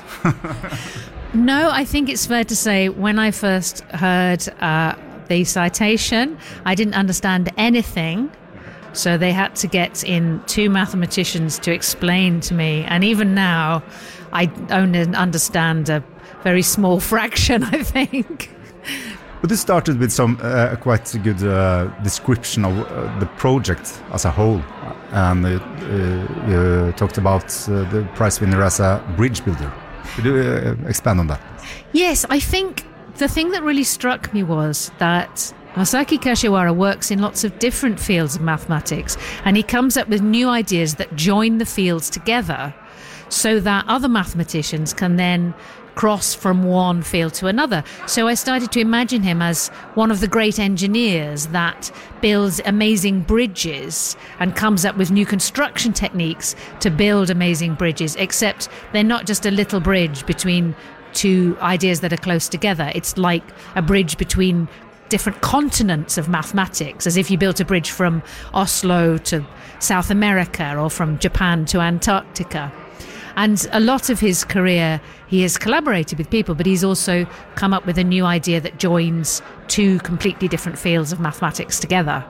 No, I think it's fair to say when I first heard uh, the citation, I didn't understand anything. So they had to get in two mathematicians to explain to me. And even now, I only understand a very small fraction, I think. But you started with some uh, quite good uh, description of uh, the project as a whole. And uh, you talked about uh, the prize winner as a bridge builder. Could you uh, expand on that? Yes, I think the thing that really struck me was that Masaaki Kashiwara works in lots of different fields of mathematics, and he comes up with new ideas that join the fields together so that other mathematicians can then cross from one field to another. So I started to imagine him as one of the great engineers that builds amazing bridges and comes up with new construction techniques to build amazing bridges, except they're not just a little bridge between two ideas that are close together. It's like a bridge between different continents of mathematics, as if you built a bridge from Oslo to South America or from Japan to Antarctica. And a lot of his career, he has collaborated with people, but he's also come up with a new idea that joins two completely different fields of mathematics together.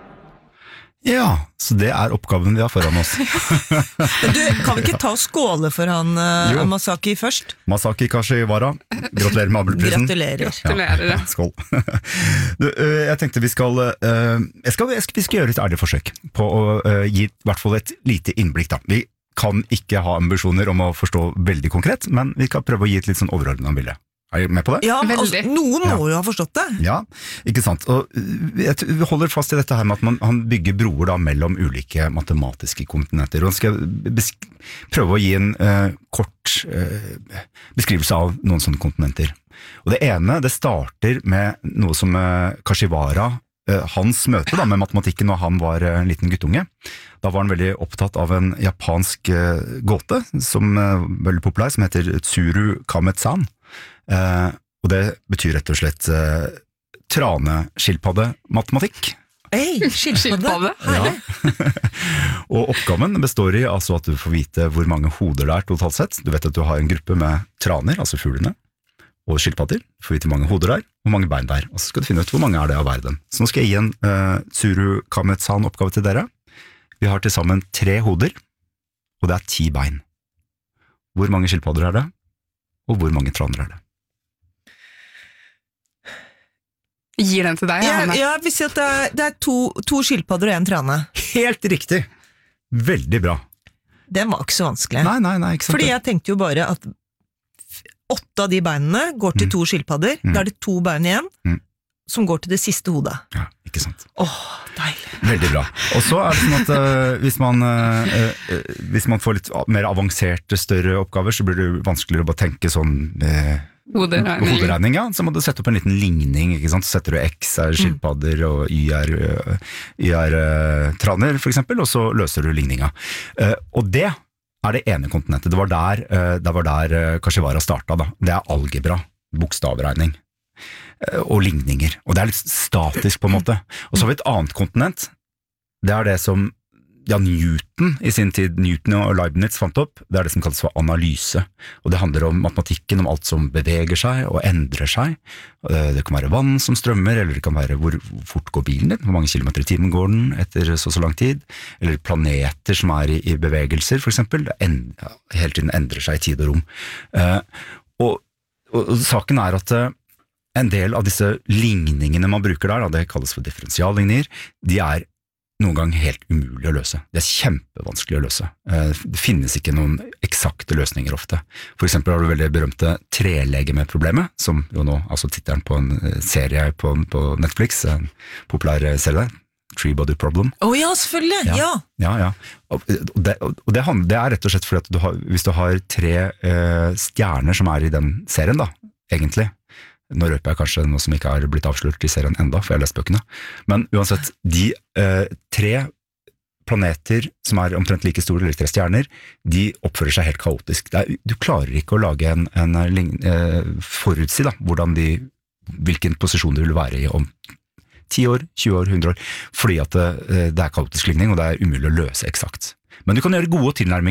Ja, så det er oppgaven vi har foran oss. Du, kan vi ikke ta og skåle for han uh, Masaaki først? Masaaki Kashiwara, gratulerer med Abelprisen. Gratulerer. Gratulerer. Ja, skål. Du, uh, jeg tenkte vi skal, uh, jeg skal, jeg skal, vi skal gjøre et ærlig forsøk på å uh, gi i hvert fall et lite innblikk da. Vi kan ikke ha ambisjoner om å forstå veldig konkret, men vi kan prøve å gi et litt sånn overordnet bilde. Er du med på det? Ja, altså, noen må ja. jo ha forstått det. Ja, ikke sant. Og vi holder fast i dette her med at man, han bygger broer da mellom ulike matematiske kontinenter. Og skal besk- prøve å gi en uh, kort uh, beskrivelse av noen sånne kontinenter. Og det ene, det starter med noe som uh, Kashiwara, uh, hans møte da, med matematikken når han var uh, en liten guttunge. Da var han veldig opptatt av en japansk uh, gåte, som uh, var veldig populær, som heter Tsuru Kametsan. Uh, og det betyr rett og slett uh, trane-skilpadde-matematikk. Ei, skilpadde? Ja. Og oppgaven består i altså at du får vite hvor mange hoder det er totalt sett. Du vet at du har en gruppe med traner, altså fuglene, og skilpadder. Du får vite hvor mange hoder det er, hvor mange bein det er. Og så skal du finne ut hvor mange er det av verden. Så nå skal jeg gi en uh, Tsuru Kametsan-oppgave til dere. Vi har til sammen tre hoder, og det er ti bein. Hvor mange skilpadder er det? Og hvor mange traner er det? Gir den til deg, ja, ja, vi sier at det er, det er to, to skilpadder og en trane. Helt riktig. Veldig bra. Den var ikke så vanskelig. Nei, nei, nei, ikke sant. Fordi jeg tenkte jo bare at åtte av de beinene går til mm. to skilpadder, mm. da er det to bein igjen, mm. som går til det siste hodet. Ja, ikke sant. Åh, deilig. Veldig bra. Og så er det sånn at uh, hvis, man, uh, uh, hvis man får litt mer avanserte, større oppgaver, så blir det vanskeligere å bare tenke sånn... Uh, Hoderegning. Hoderegning, ja. Så må du sette opp en liten ligning, ikke sant? Så setter du X er skilpadder og Y er, y er uh, traner, for eksempel, og så løser du ligninga. Uh, og det er det ene kontinentet. Det var der, uh, det var der uh, Kashiwara startet da. Det er algebra, bokstavregning uh, og ligninger. Og det er litt statisk på en måte. Og så har vi et annet kontinent. Det er det som ja, Newton i sin tid, Newton og Leibniz fant opp, det er det som kalles for analyse, og det handler om matematikken, om alt som beveger seg og endrer seg. Det kan være vann som strømmer, eller det kan være hvor fort går bilen din, hvor mange kilometer i timen går den etter så så lang tid, eller planeter som er i, i bevegelser, for eksempel, det end, ja, hele tiden endrer seg i tid og rom. Uh, og, og, og saken er at uh, en del av disse ligningene man bruker der, da, det kalles for differensialligninger, de er noen gang helt umulig å løse. Det er kjempevanskelig å løse. Det finnes ikke noen eksakte løsninger ofte. For eksempel har du veldig berømte trelegemeproblemet, som jo nå, altså tittelen på en serie på, på Netflix, en populær serie der, Three Body Problem. Å oh, ja, selvfølgelig, ja. Ja, ja. ja. Og, det, og det, det er rett og slett fordi at du har, hvis du har tre eh, stjerner som er i den serien da, egentlig, nå røper jeg kanskje noe som ikke har blitt avslørt i serien enda, for jeg har lest bøkene. Men uansett, de eh, tre planeter som er omtrent like store, eller tre stjerner, de oppfører seg helt kaotisk. Det er, du klarer ikke å lage en, en eh, forutsi da, hvordan de, hvilken posisjon de vil være i om ti år, tjue år, hundre år, fordi at det, det er kaotisk ligning, og det er umulig å løse eksakt. Men du kan gjøre gode tilnærminger.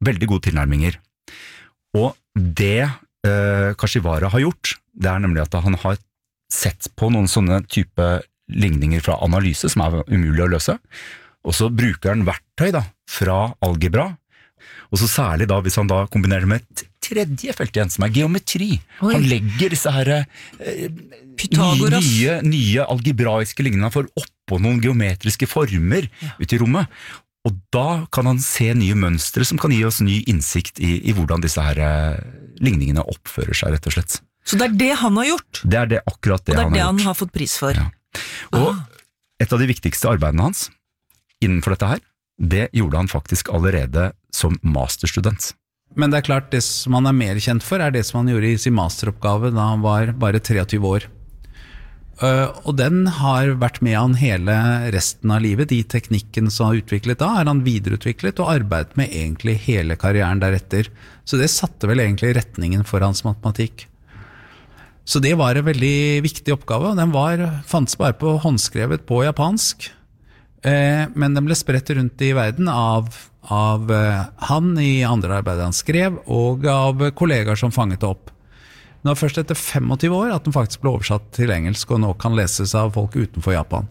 veldig gode tilnærminger. Og det eh, Kashiwara har gjort, det er nemlig at han har sett på noen sånne type ligninger fra analyse som er umulig å løse, og så bruker han verktøy da, fra algebra, og så særlig da hvis han da kombinerer det med et tredje felt igjen, som er geometri. Oi. Han legger disse her eh, nye, nye algebraiske ligningene for oppå noen geometriske former ja. Ut i rommet. Og da kan han se nye mønstre som kan gi oss ny innsikt i, i hvordan disse her eh, ligningene oppfører seg, rett og slett. Så det er det han har gjort? Det er det, akkurat det, og det er han det har han gjort. har fått pris for? Ja. Og ah. et av de viktigste arbeidene hans innenfor dette her, det gjorde han faktisk allerede som masterstudent. Men det er klart, det som han er mer kjent for, er det som han gjorde i sin masteroppgave da han var bare treogtyve år. Uh, og den har vært med han hele resten av livet. De teknikken som han har utviklet da, er han videreutviklet og arbeidet med egentlig hele karrieren deretter. Så det satte vel egentlig retningen for hans matematikk. Så det var en veldig viktig oppgave, og den var, fantes bare på håndskrevet på japansk. Uh, men den ble spredt rundt i verden av av han i andre arbeider han skrev, og av kollegaer som fanget det opp. Det var først etter femogtyve år at den faktisk ble oversatt til engelsk, og nå kan leses av folk utenfor Japan.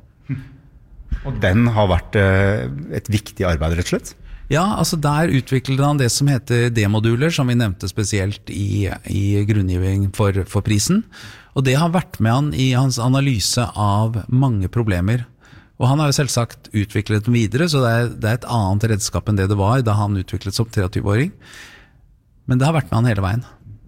Og den har vært et viktig arbeid, rett og slett? Ja, altså der utviklet han det som heter D-moduler, som vi nevnte spesielt i, i grunngivning for, for prisen. Og det har vært med han i hans analyse av mange problemer. Og han har jo selvsagt utviklet den videre, så det er, det er et annet redskap enn det det var da han utviklet som treogtyve-åring. Men det har vært med han hele veien.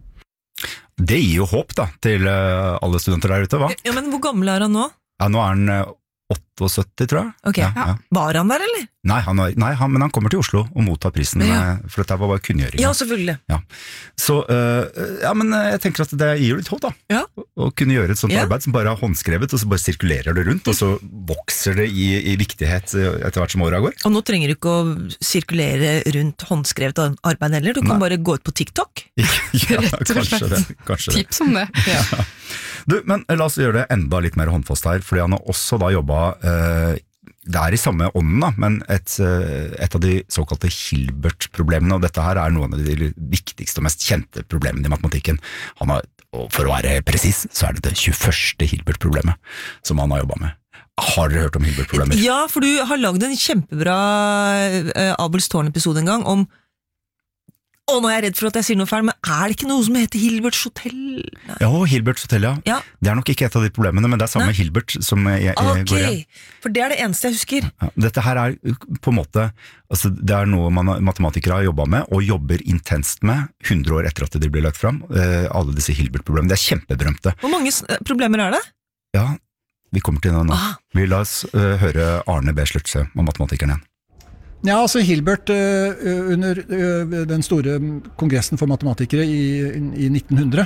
Det gir jo håp da, til alle studenter der ute, hva? Ja, men hvor gammel er han nå? Ja, nå er han åttiåtte, tror jeg. Ok, ja, ja. Var han der, eller? Nei, han var, nei han, men han kommer til Oslo og mottar prisen, ja. For dette var bare kunngjøring. Ja, selvfølgelig. Ja. Så, uh, ja, men jeg tenker at det gir jo litt håp da, ja. Å kunne gjøre et sånt ja. Arbeid som bare er håndskrevet, og så bare sirkulerer det rundt, og så vokser det i, i viktighet etter hvert som året går. Og nå trenger du ikke å sirkulere rundt håndskrevet arbeid heller, du kan nei. Bare gå ut på TikTok. Ja, kanskje det. Kanskje Tips om det. Ja. Du, men la oss gjøre det enda litt mer håndfast her, fordi han har også da jobbet, uh, det er i samme ånden da, men et, et av de såkalte Hilbert-problemene, og dette her er noen av de viktigste og mest kjente problemene i matematikken. Han har, og for å være presis, så er det det tjueførste Hilbert-problemet som han har jobbet med. Har dere hørt om Hilbert-problemer? Ja, for du har laget en kjempebra uh, Abels Tårn-episode en gang om Å, nå er jeg redd for at jeg sier noe feil, men er det ikke noe som heter Hilberts Hotel? Nei. Ja, Hilberts Hotel, ja. ja. Det er nok ikke et av de problemene, men det er samme Nei. Hilbert som jeg, jeg okay. går igjen. For det er det eneste jeg husker. Ja, dette her er på en måte, altså det er noe man, matematikere har jobbet med, og jobber intenst med, hundre år etter at de blir lagt fram, uh, alle disse Hilbert-problemene. Det er kjempeberømte. Hvor mange problemer er det? Ja, vi kommer til det nå. Ah. Vi la oss uh, høre Arne B. Slutse om matematikeren igjen. Ja, altså Hilbert uh, under uh, den store kongressen for matematikere i, i nitten hundre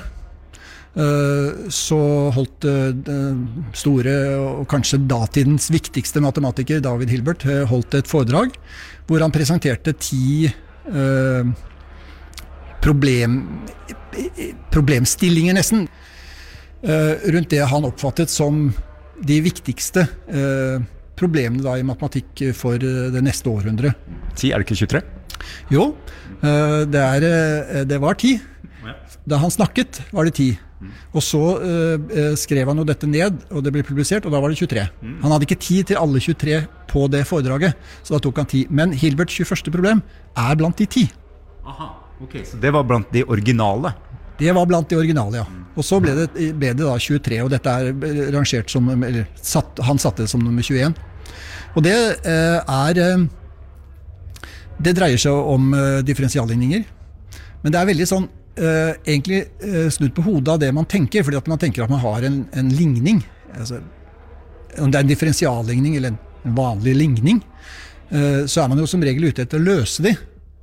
uh, så holdt uh, store og kanskje datidens viktigste matematiker David Hilbert uh, holdt et foredrag hvor han presenterte ti uh, problem, problemstillinger nesten uh, rundt det han oppfattet som de viktigste uh, problemene da i matematikk for det neste århundre. Ti, er det ikke tjuetre? Jo, det, er, det var ti. Da han snakket var det ti. Og så skrev han jo dette ned, og det ble publisert, og da var det tjuetre. Han hadde ikke tid til alle tjuetre på det foredraget, så da tok han ti. Men Hilberts tjueførste problem er blant de ti. Aha, ok, så det var blant de originale? Det var blant de originale, ja. Og så ble det, ble det da tjuetre, og dette er rangert som, eller satt, han satte det som nummer tjueen. Og det eh, er, det dreier seg om eh, differensialligninger, men det er veldig sånn, eh, egentlig eh, snudd på hodet av det man tenker, fordi at man tenker at man har en, en ligning, altså, om det er en differensialligning eller en, en vanlig ligning, eh, så er man jo som regel ute etter å løse de.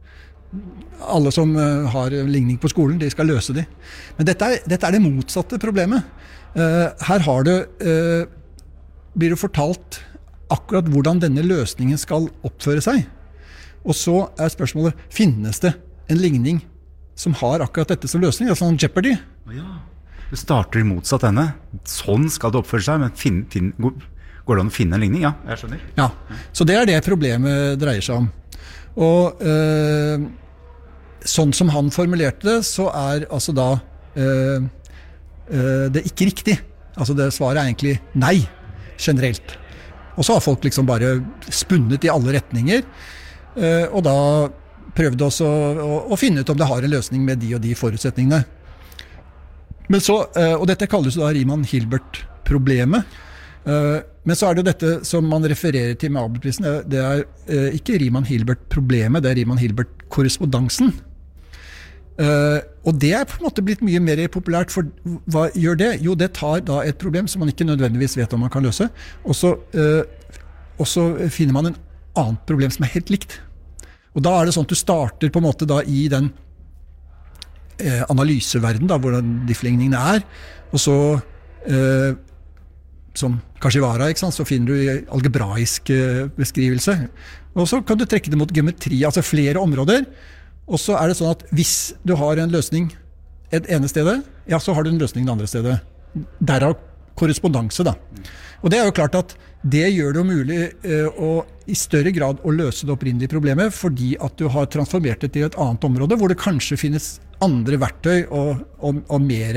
Alle som uh, har ligning på skolen, de skal løse de. Men dette er, dette er det motsatte problemet. Uh, her har det, uh, blir det fortalt akkurat hvordan denne løsningen skal oppføre seg. Og så er spørsmålet, finnes det en ligning som har akkurat dette som løsning? Altså en Jeopardy? Ja. Det starter i motsatt ende. Sånn skal det oppføre seg, men fin, fin, går det an å finne en ligning? Ja, jeg skjønner. Ja, så det er det problemet dreier seg om. Og... Uh, sånn som han formulerte det, så er altså da uh, uh, det ikke riktig. Altså det svaret er egentlig nei, generelt. Og så har folk liksom bare spunnet i alle retninger, uh, og da prøvd også å, å finne ut om det har en løsning med de og de forutsetningene. Men så, uh, og dette kalles da Riemann-Hilbert-problemet. Uh, men så er det jo dette som man refererer til med Abelprisen, det, det er uh, ikke Riemann-Hilbert-problemet, det er Riemann-Hilbert-korrespondansen. Uh, og det er på en måte blitt mye mer populært, for hva gjør det? Jo, det tar da et problem som man ikke nødvendigvis vet om man kan løse, og så, uh, og så finner man en annet problem som er helt likt. Og da er det sånn at du starter på en måte da i den uh, analyseverden, da, hvordan differligningene er, og så uh, som Kashiwara, ikke sant? Så finner du algebraisk uh, beskrivelse, og så kan du trekke det mot geometri, altså flere områder. Og så er det sånn at hvis du har en løsning et ene stedet, ja, så har du en løsning det andre stedet. Derav korrespondanse, da. Og det er jo klart at det gjør det jo mulig uh, å, i større grad å løse det opprinnelige problemet, fordi at du har transformert det til et annet område, hvor det kanskje finnes andre verktøy og, og, og mer,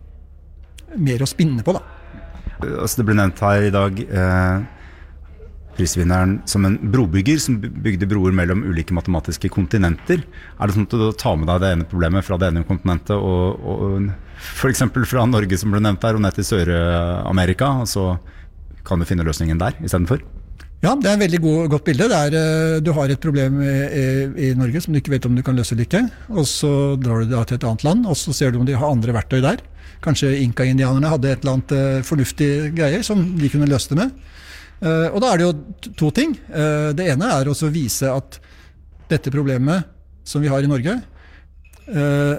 mer å spinne på, da. Altså det ble nevnt her i dag eh, prisvinneren som en brobygger som bygde broer mellom ulike matematiske kontinenter. Er det sånn at du tar med deg det ene problemet fra det ene kontinentet og, og for eksempel fra Norge som ble nevnt her og ned til Sør-Amerika, og så kan du finne løsningen der i stedet for? Ja, det er en veldig god, godt bilde. Det er, du har et problem i, i Norge som du ikke vet om du kan løse eller ikke, og så drar du da til et annet land, og så ser du om de har andre verktøy der. Kanskje Inka-indianerne hadde et eller annet uh, fornuftig greier som de kunne løse det med. Uh, og da er det jo to ting. Uh, det ene er også å vise at dette problemet som vi har i Norge, uh,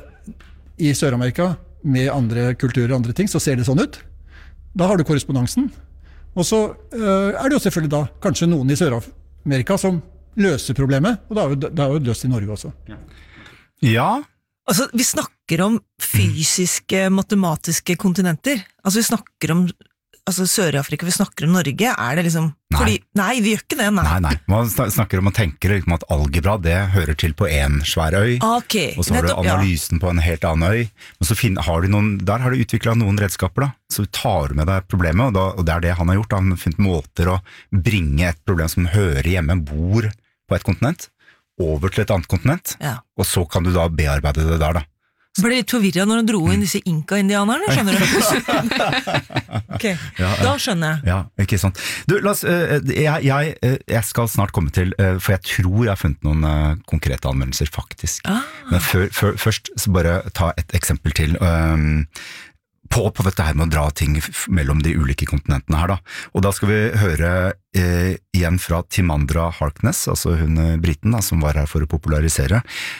i Sør-Amerika, med andre kulturer og andre ting, så ser det sånn ut. Da har du korrespondansen. Og så uh, er det jo selvfølgelig da kanskje noen i Sør-Amerika som løser problemet, og det er jo, det er jo løst i Norge også. Ja. ja. Altså, vi snakker om fysiske, matematiske kontinenter. Altså, vi snakker om altså, Sør-Afrika, vi snakker om Norge. Er det liksom Nei. Fordi, nei, vi gjør ikke det, nei. Nei, nei. Man snakker om å tenke liksom, at algebra, det hører til på en svær øy, okay. og så har du analysen ja. på en helt annen øy, og så finner, har du noen, der har du utviklet noen redskaper, da. Så du tar med deg problemet, og, da, og det er det han har gjort. Han har funnet måter å bringe et problem som hører hjemme, bor på et kontinent, over til et annet kontinent, ja. og så kan du da bearbeide det der, da. Så ble litt forvirret når han dro inn disse Inka-indianerne, skjønner du? Ok, ja, da skjønner jeg. Ja, ikke sant. Du, la oss, jeg, jeg, jeg skal snart komme til, for jeg tror jeg har funnet noen konkrete anmeldelser, faktisk. Ah. Men før, før, først så bare ta et eksempel til. Um, På, på dette her med å dra ting mellom de ulike kontinentene her da. Og da skal vi høre eh, igjen fra Timandra Harkness, altså hun briten da, som var her for å popularisere.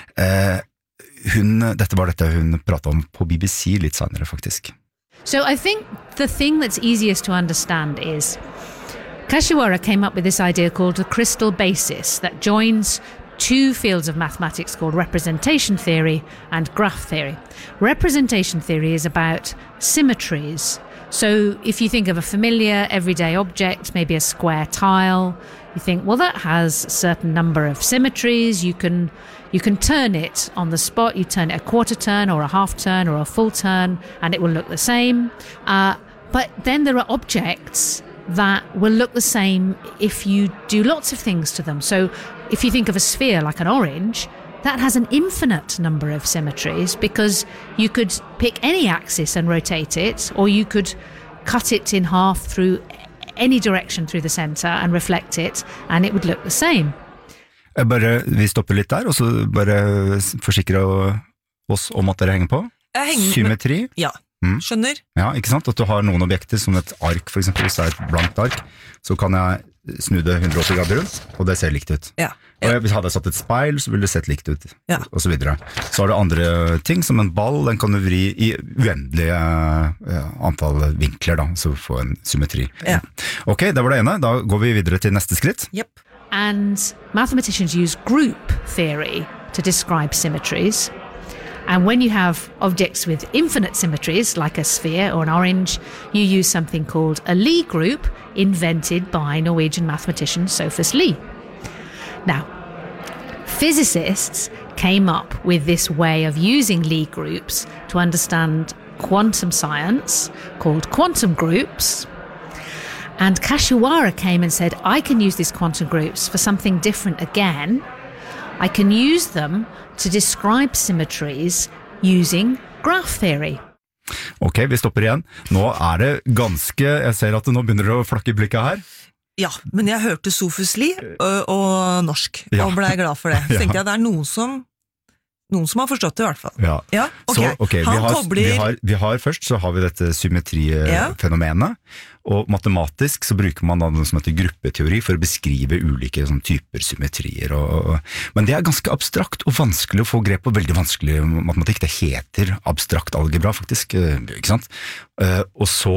Eh, hun, dette var dette hun pratet om på B B C litt senere faktisk. So I think the thing that's easiest to understand is Kashiwara came up with this idea called the crystal basis that joins two fields of mathematics called representation theory and graph theory. Representation theory is about symmetries. So if you think of a familiar everyday object, maybe a square tile, you think, well, that has a certain number of symmetries. You can you can turn it on the spot. You turn it a quarter turn or a half turn or a full turn, and it will look the same. Uh, but then there are objects that will look the same if you do lots of things to them. So if you think of a sphere like an orange, that has an infinite number of symmetries because you could pick any axis and rotate it, or you could cut it in half through any direction through the center and reflect it, and it would look the same. Bare, vi stopper litt der, og så bare forsikre oss om at dere henger på. Henger Symmetri. Med, ja, mm. skjønner. Ja, ikke sant? At du har noen objekter som et ark, for eksempel, hvis det er et blankt ark, så kan jeg snu det hundre og åtti grader rundt, og det ser likt ut. Ja. Og hvis jeg hadde satt et speil, så ville det sett likt ut, ja. og så videre. Så har du andre ting, som en ball, den kan du vri i uendelige uh, antall vinkler, da, så få en symmetri. Ja. Ok, det var det ene. Da går vi videre til neste skritt. Yep. And mathematicians use group theory to describe symmetries. And when you have objects with infinite symmetries, like a sphere or an orange, you use something called a Lie group, invented by Norwegian mathematician Sophus Lie. Now, physicists came up with this way of using Lie groups to understand quantum science called quantum groups. And Kashiwara came and said, I can use these quantum groups for something different again. I can use them to describe symmetries using graph theory. Ok, vi stopper igjen. Nå er det ganske, jeg ser at det nå begynner det å flakke i blikket her. Ja, men jeg hørte Sofus Lie og, og norsk, ja. Og ble glad for det. Så tenkte jeg, det er noen som, noen som har forstått det i hvert fall. Ja, ja okay. Så, ok, Han vi har, kobler... vi har, vi har først så har vi dette symmetrifenomenet, ja. Og matematisk så bruker man da noe som heter gruppeteori for å beskrive ulike sånn, typer symmetrier. Og, og, men det er ganske abstrakt og vanskelig å få grep på, veldig vanskelig matematikk. Det heter abstrakt algebra faktisk, ikke sant? Og så,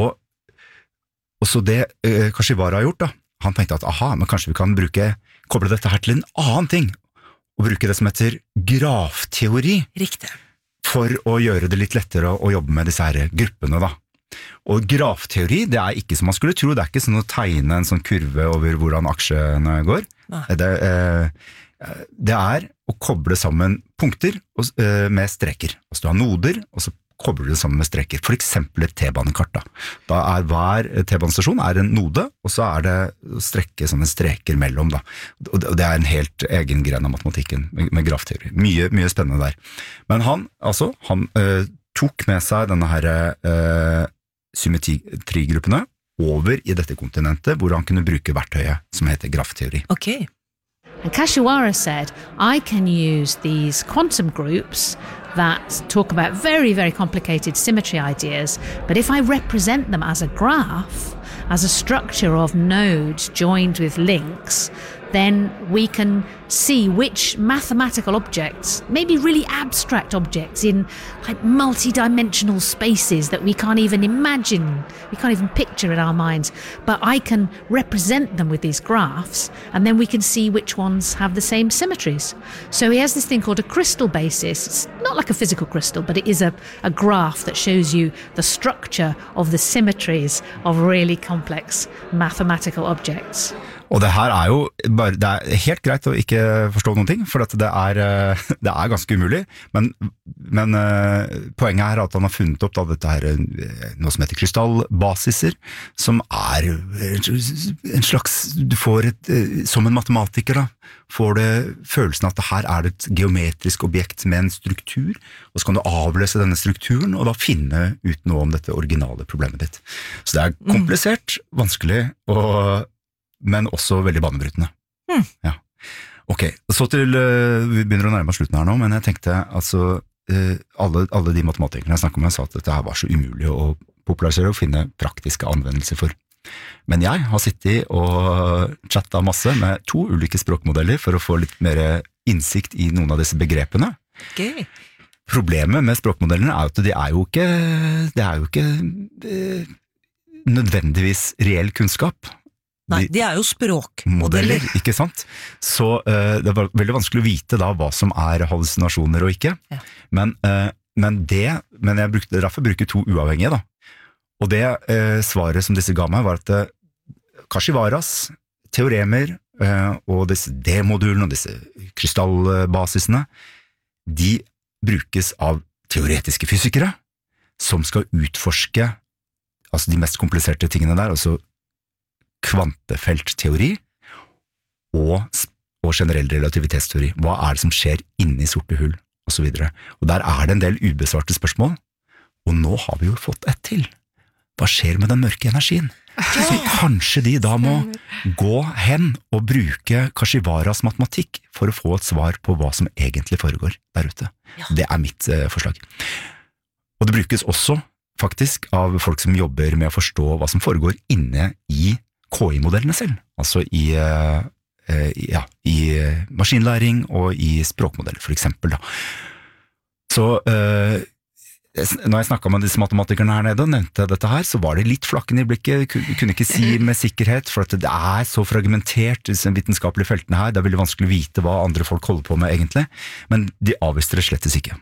og så det Kashiwara har gjort da, han tenkte at aha, men kanskje vi kan bruke, koble dette her til en annen ting, og bruke det som heter grafteori. Riktig. For å gjøre det litt lettere å, å jobbe med disse her gruppene da. Og grafteori, det er ikke som man skulle tro, det er ikke sånn å tegne en sånn kurve over hvordan aksjene går. Det, eh, det er å koble sammen punkter og, eh, med streker. Altså du har noder, og så kobler du det sammen med streker. For eksempel et T-banekart da. Da er hver T-banestasjon er en node, og så er det å strekke sånne streker mellom da. Og det er en helt egen gren av matematikken med, med grafteori. Mye, mye spennende der. Men han, altså, han eh, tok med seg denne her eh, symmetrigruppene over i dette kontinentet, hvor han kunne bruke verktøyet som heter grafteori. Ok. And Kashiwara said, I can use these quantum groups that talk about very, very complicated symmetry ideas, but if I represent them as a graph, as a structure of nodes joined with links, then we can see which mathematical objects, maybe really abstract objects in like multi-dimensional spaces that we can't even imagine, we can't even picture in our minds, but I can represent them with these graphs, and then we can see which ones have the same symmetries. So he has this thing called a crystal basis. It's not like a physical crystal, but it is a, a graph that shows you the structure of the symmetries of really complex mathematical objects. Og det her er jo bare, det er helt greit å ikke forstå noen ting, for at det er, det er ganske umulig, men, men poenget er at han har funnet opp da, dette her, noe som heter krystallbasiser, som er en slags, du får et, som en matematiker da, får det følelsen at det her er et geometrisk objekt med en struktur, og så kan du avløse denne strukturen, og da finne ut noe om dette originale problemet ditt. Så det er komplisert, vanskelig, og men også veldig banebrytende. Mm. Ja. Ok, så til, uh, vi begynner å nærme oss slutten her nå, men jeg tenkte, altså, uh, alle, alle de matematikerne jeg snakket med sa at dette her var så umulig å popularisere og finne praktiske anvendelser for. Men jeg har sittet og chattet masse med to ulike språkmodeller for å få litt mer innsikt i noen av disse begrepene. Okay. Problemet med språkmodellene er at det er jo ikke, det er jo ikke uh, nødvendigvis reell kunnskap. Nei, de er jo språkmodeller. Ikke sant? Så uh, det var veldig vanskelig å vite da hva som er hallusinasjoner og ikke. Ja. Men, uh, men det, men jeg brukte, derfor bruker to uavhengige da. Og det uh, svaret som disse ga meg var at uh, Kashiwaras teoremer uh, og disse D-modulene og disse krystallbasisene, de brukes av teoretiske fysikere som skal utforske altså de mest kompliserte tingene der, altså kvantefeltteori og, og generell relativitetsteori. Hva er det som skjer inne i sorte hull, og så videre. Og der er det en del ubesvarte spørsmål, og nå har vi jo fått et til. Hva skjer med den mørke energien? Så kanskje de da må gå hen og bruke Kashiwaras matematikk for å få et svar på hva som egentlig foregår der ute. Det er mitt eh, forslag. Og det brukes også faktisk av folk som jobber med å forstå hva som foregår inne i K I-modellene selv, altså i, uh, ja, i maskinlæring og i språkmodeller, for eksempel. Da. Så uh, når jeg snakket med disse matematikerne her nede og nevnte dette her, så var det litt flakken i blikket, kunne ikke si med sikkerhet, for at det er så fragmentert, disse vitenskapelige feltene her, det er veldig vanskelig å vite hva andre folk holder på med egentlig, men de avviser det slettes ikke.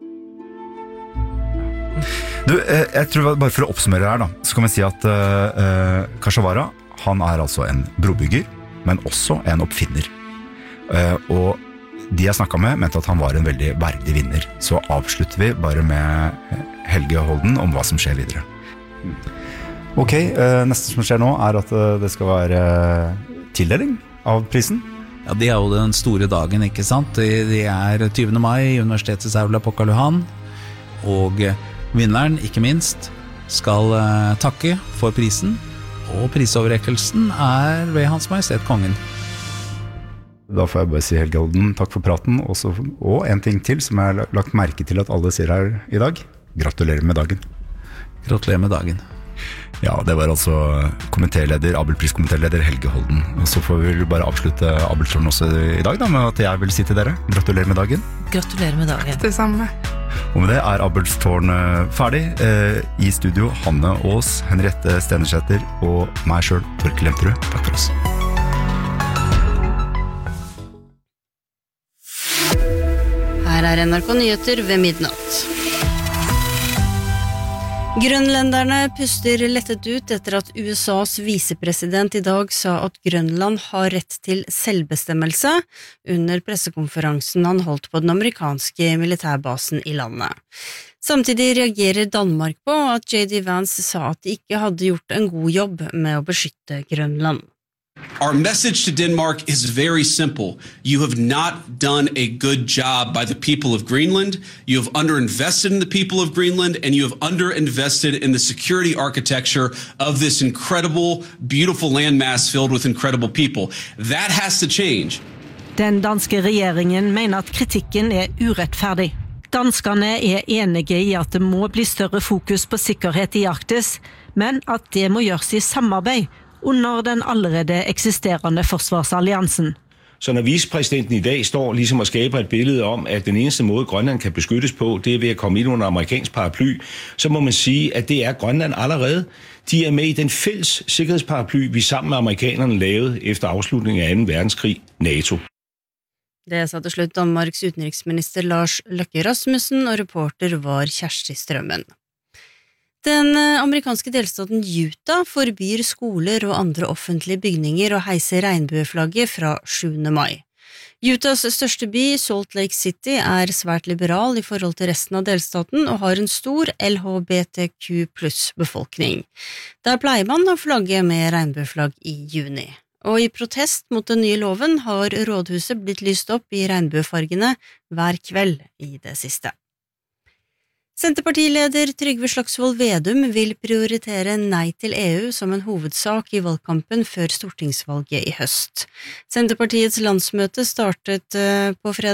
Du, jeg tror bare for å oppsummere her da, så kan vi si at uh, Kashiwara, han er altså en brobygger, men også en oppfinner. Uh, og de jeg snakket med mente at han var en veldig verdig vinner. Så avslutter vi bare med Helge Holden om hva som skjer videre. Ok, neste som skjer nå er at det skal være tildeling av prisen. Ja, det er jo den store dagen, ikke sant? Det er tyvende mai i Universitetets aula på Karl Johan, og vinneren, ikke minst, skal takke for prisen, og prisoverrekkelsen er ved Hans Majestet Kongen. Da får jeg bare si Helge Holden, takk for praten, og, så, og en ting til som jeg har lagt merke til at alle sier her i dag. Gratulerer med dagen. Gratulerer med dagen. Ja, det var altså kommenterleder, Abelpris-kommenterleder Helge Holden. Og så får vi bare avslutte Abelstårn også i dag da, med at jeg vil si til dere, gratulerer med dagen. Gratulerer med dagen. Det samme. Og med det er Abelstårn ferdig. Eh, I studio Hanne Aas, Henriette Stenersæter og meg selv, Torkel Lemterud. Takk for oss. Her er N R K Nyheter ved midnatt. Grønlenderne puster lettet ut etter at U S A's visepresident i dag sa at Grønland har rett til selvbestemmelse under pressekonferansen han holdt på den amerikanske militærbasen i landet. Samtidig reagerer Danmark på at J D Vance sa at de ikke hadde gjort en god jobb med å beskytte Grønland. Our message to Denmark is very simple. You have not done a good job by the people of Greenland. You have underinvested in the people of Greenland, and you have underinvested in the security architecture of this incredible, beautiful landmass filled with incredible people. That has to change. Den danske regjeringen mener at kritikken er urettferdig. Danskerne er enige i at det må bli større fokus på sikkerhet i Arktis, men at det må gjøres i samarbeid under den allerede eksisterende forsvarsalliansen. Så når vicepræsidenten i dag står ligesom og skaber et billede om, at den eneste måde Grønland kan beskyttes på, det er ved at komme ind under amerikansk paraply, så må man sige, at det er Grønland allerede. De er med i den fælles sikkerhedsparaply, vi sammen med amerikanerne lavede efter afslutningen af anden verdenskrig, NATO. Det sa til slutt Danmarks utenriksminister Lars Løkke Rasmussen, og reporter var Kjersti Strømmen. Den amerikanske delstaten Utah forbyr skoler og andre offentlige bygninger å heise regnbueflagget fra sjuende mai. Utahs største by, Salt Lake City, er svært liberal i forhold til resten av delstaten og har en stor L H B T Q pluss befolkning. Der pleier man å flagge med regnbueflagg i juni. Og i protest mot den nye loven har rådhuset blitt lyst opp i regnbuefargene hver kveld i det siste. Senterpartileder Trygve Slagsvold Vedum vil prioritere nei til E U som en hovedsak i valgkampen før stortingsvalget i høst. Senterpartiets landsmøte startet på fredag